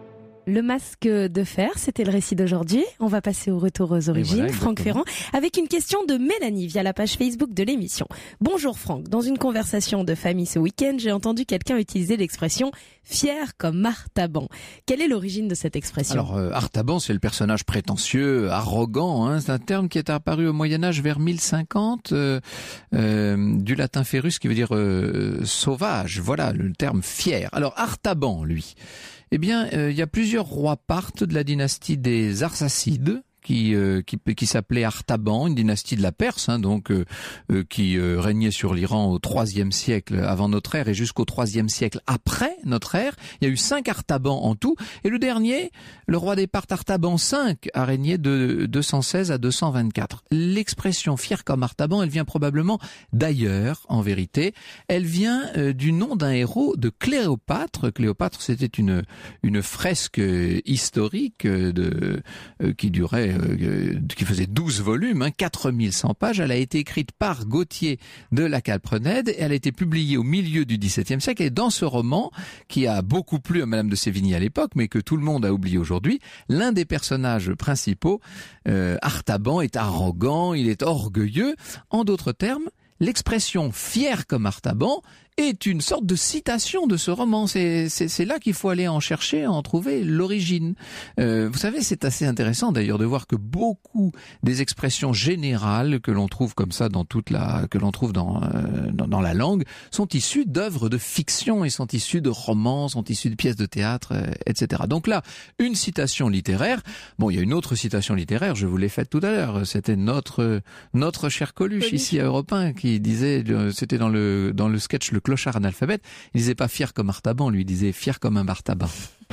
Le masque de fer, c'était le récit d'aujourd'hui. On va passer au retour aux origines, voilà, Franck Ferrand, avec une question de Mélanie via la page Facebook de l'émission. Bonjour Franck, dans une conversation de famille ce week-end, j'ai entendu quelqu'un utiliser l'expression « fier comme Artaban ». Quelle est l'origine de cette expression ? Alors, euh, Artaban, c'est le personnage prétentieux, arrogant. Hein, c'est un terme qui est apparu au Moyen-Âge vers mille cinquante, euh, euh, du latin ferus qui veut dire euh, sauvage. Voilà, le terme fier. Alors, Artaban, lui... Eh bien, euh, il y a plusieurs rois parthes de la dynastie des Arsacides, qui euh, qui, qui s'appelait Artaban, une dynastie de la Perse, hein, donc euh, euh, qui euh, régnait sur l'Iran au troisième siècle avant notre ère et jusqu'au troisième siècle après notre ère. Il y a eu cinq Artabans en tout, et le dernier, le roi des Parthes Artaban cinq, a régné de deux cent seize à deux cent vingt-quatre. L'expression fier comme Artaban, elle vient probablement d'ailleurs, en vérité. Elle vient euh, du nom d'un héros de Cléopâtre. Cléopâtre, c'était une une fresque historique de euh, qui durait qui faisait douze volumes, hein, quatre mille cent pages. Elle a été écrite par Gauthier de la Calprenède et elle a été publiée au milieu du dix-septième siècle. Et dans ce roman, qui a beaucoup plu à Madame de Sévigné à l'époque, mais que tout le monde a oublié aujourd'hui, l'un des personnages principaux, euh, Artaban, est arrogant, il est orgueilleux. En d'autres termes, l'expression « fier comme Artaban » est une sorte de citation de ce roman. C'est, c'est, c'est là qu'il faut aller en chercher, en trouver l'origine. Euh, vous savez, c'est assez intéressant d'ailleurs de voir que beaucoup des expressions générales que l'on trouve comme ça dans toute la, que l'on trouve dans, euh, dans, dans la langue, sont issues d'œuvres de fiction et sont issues de romans, sont issues de pièces de théâtre, euh, et cetera. Donc là, une citation littéraire. Bon, il y a une autre citation littéraire, je vous l'ai faite tout à l'heure. C'était notre, notre cher Coluche, Coluche. ici à Europe un, qui disait, c'était dans le, dans le sketch Le Clochard analphabète, il disait pas fier comme Artaban, lui il disait fier comme un bar tabac.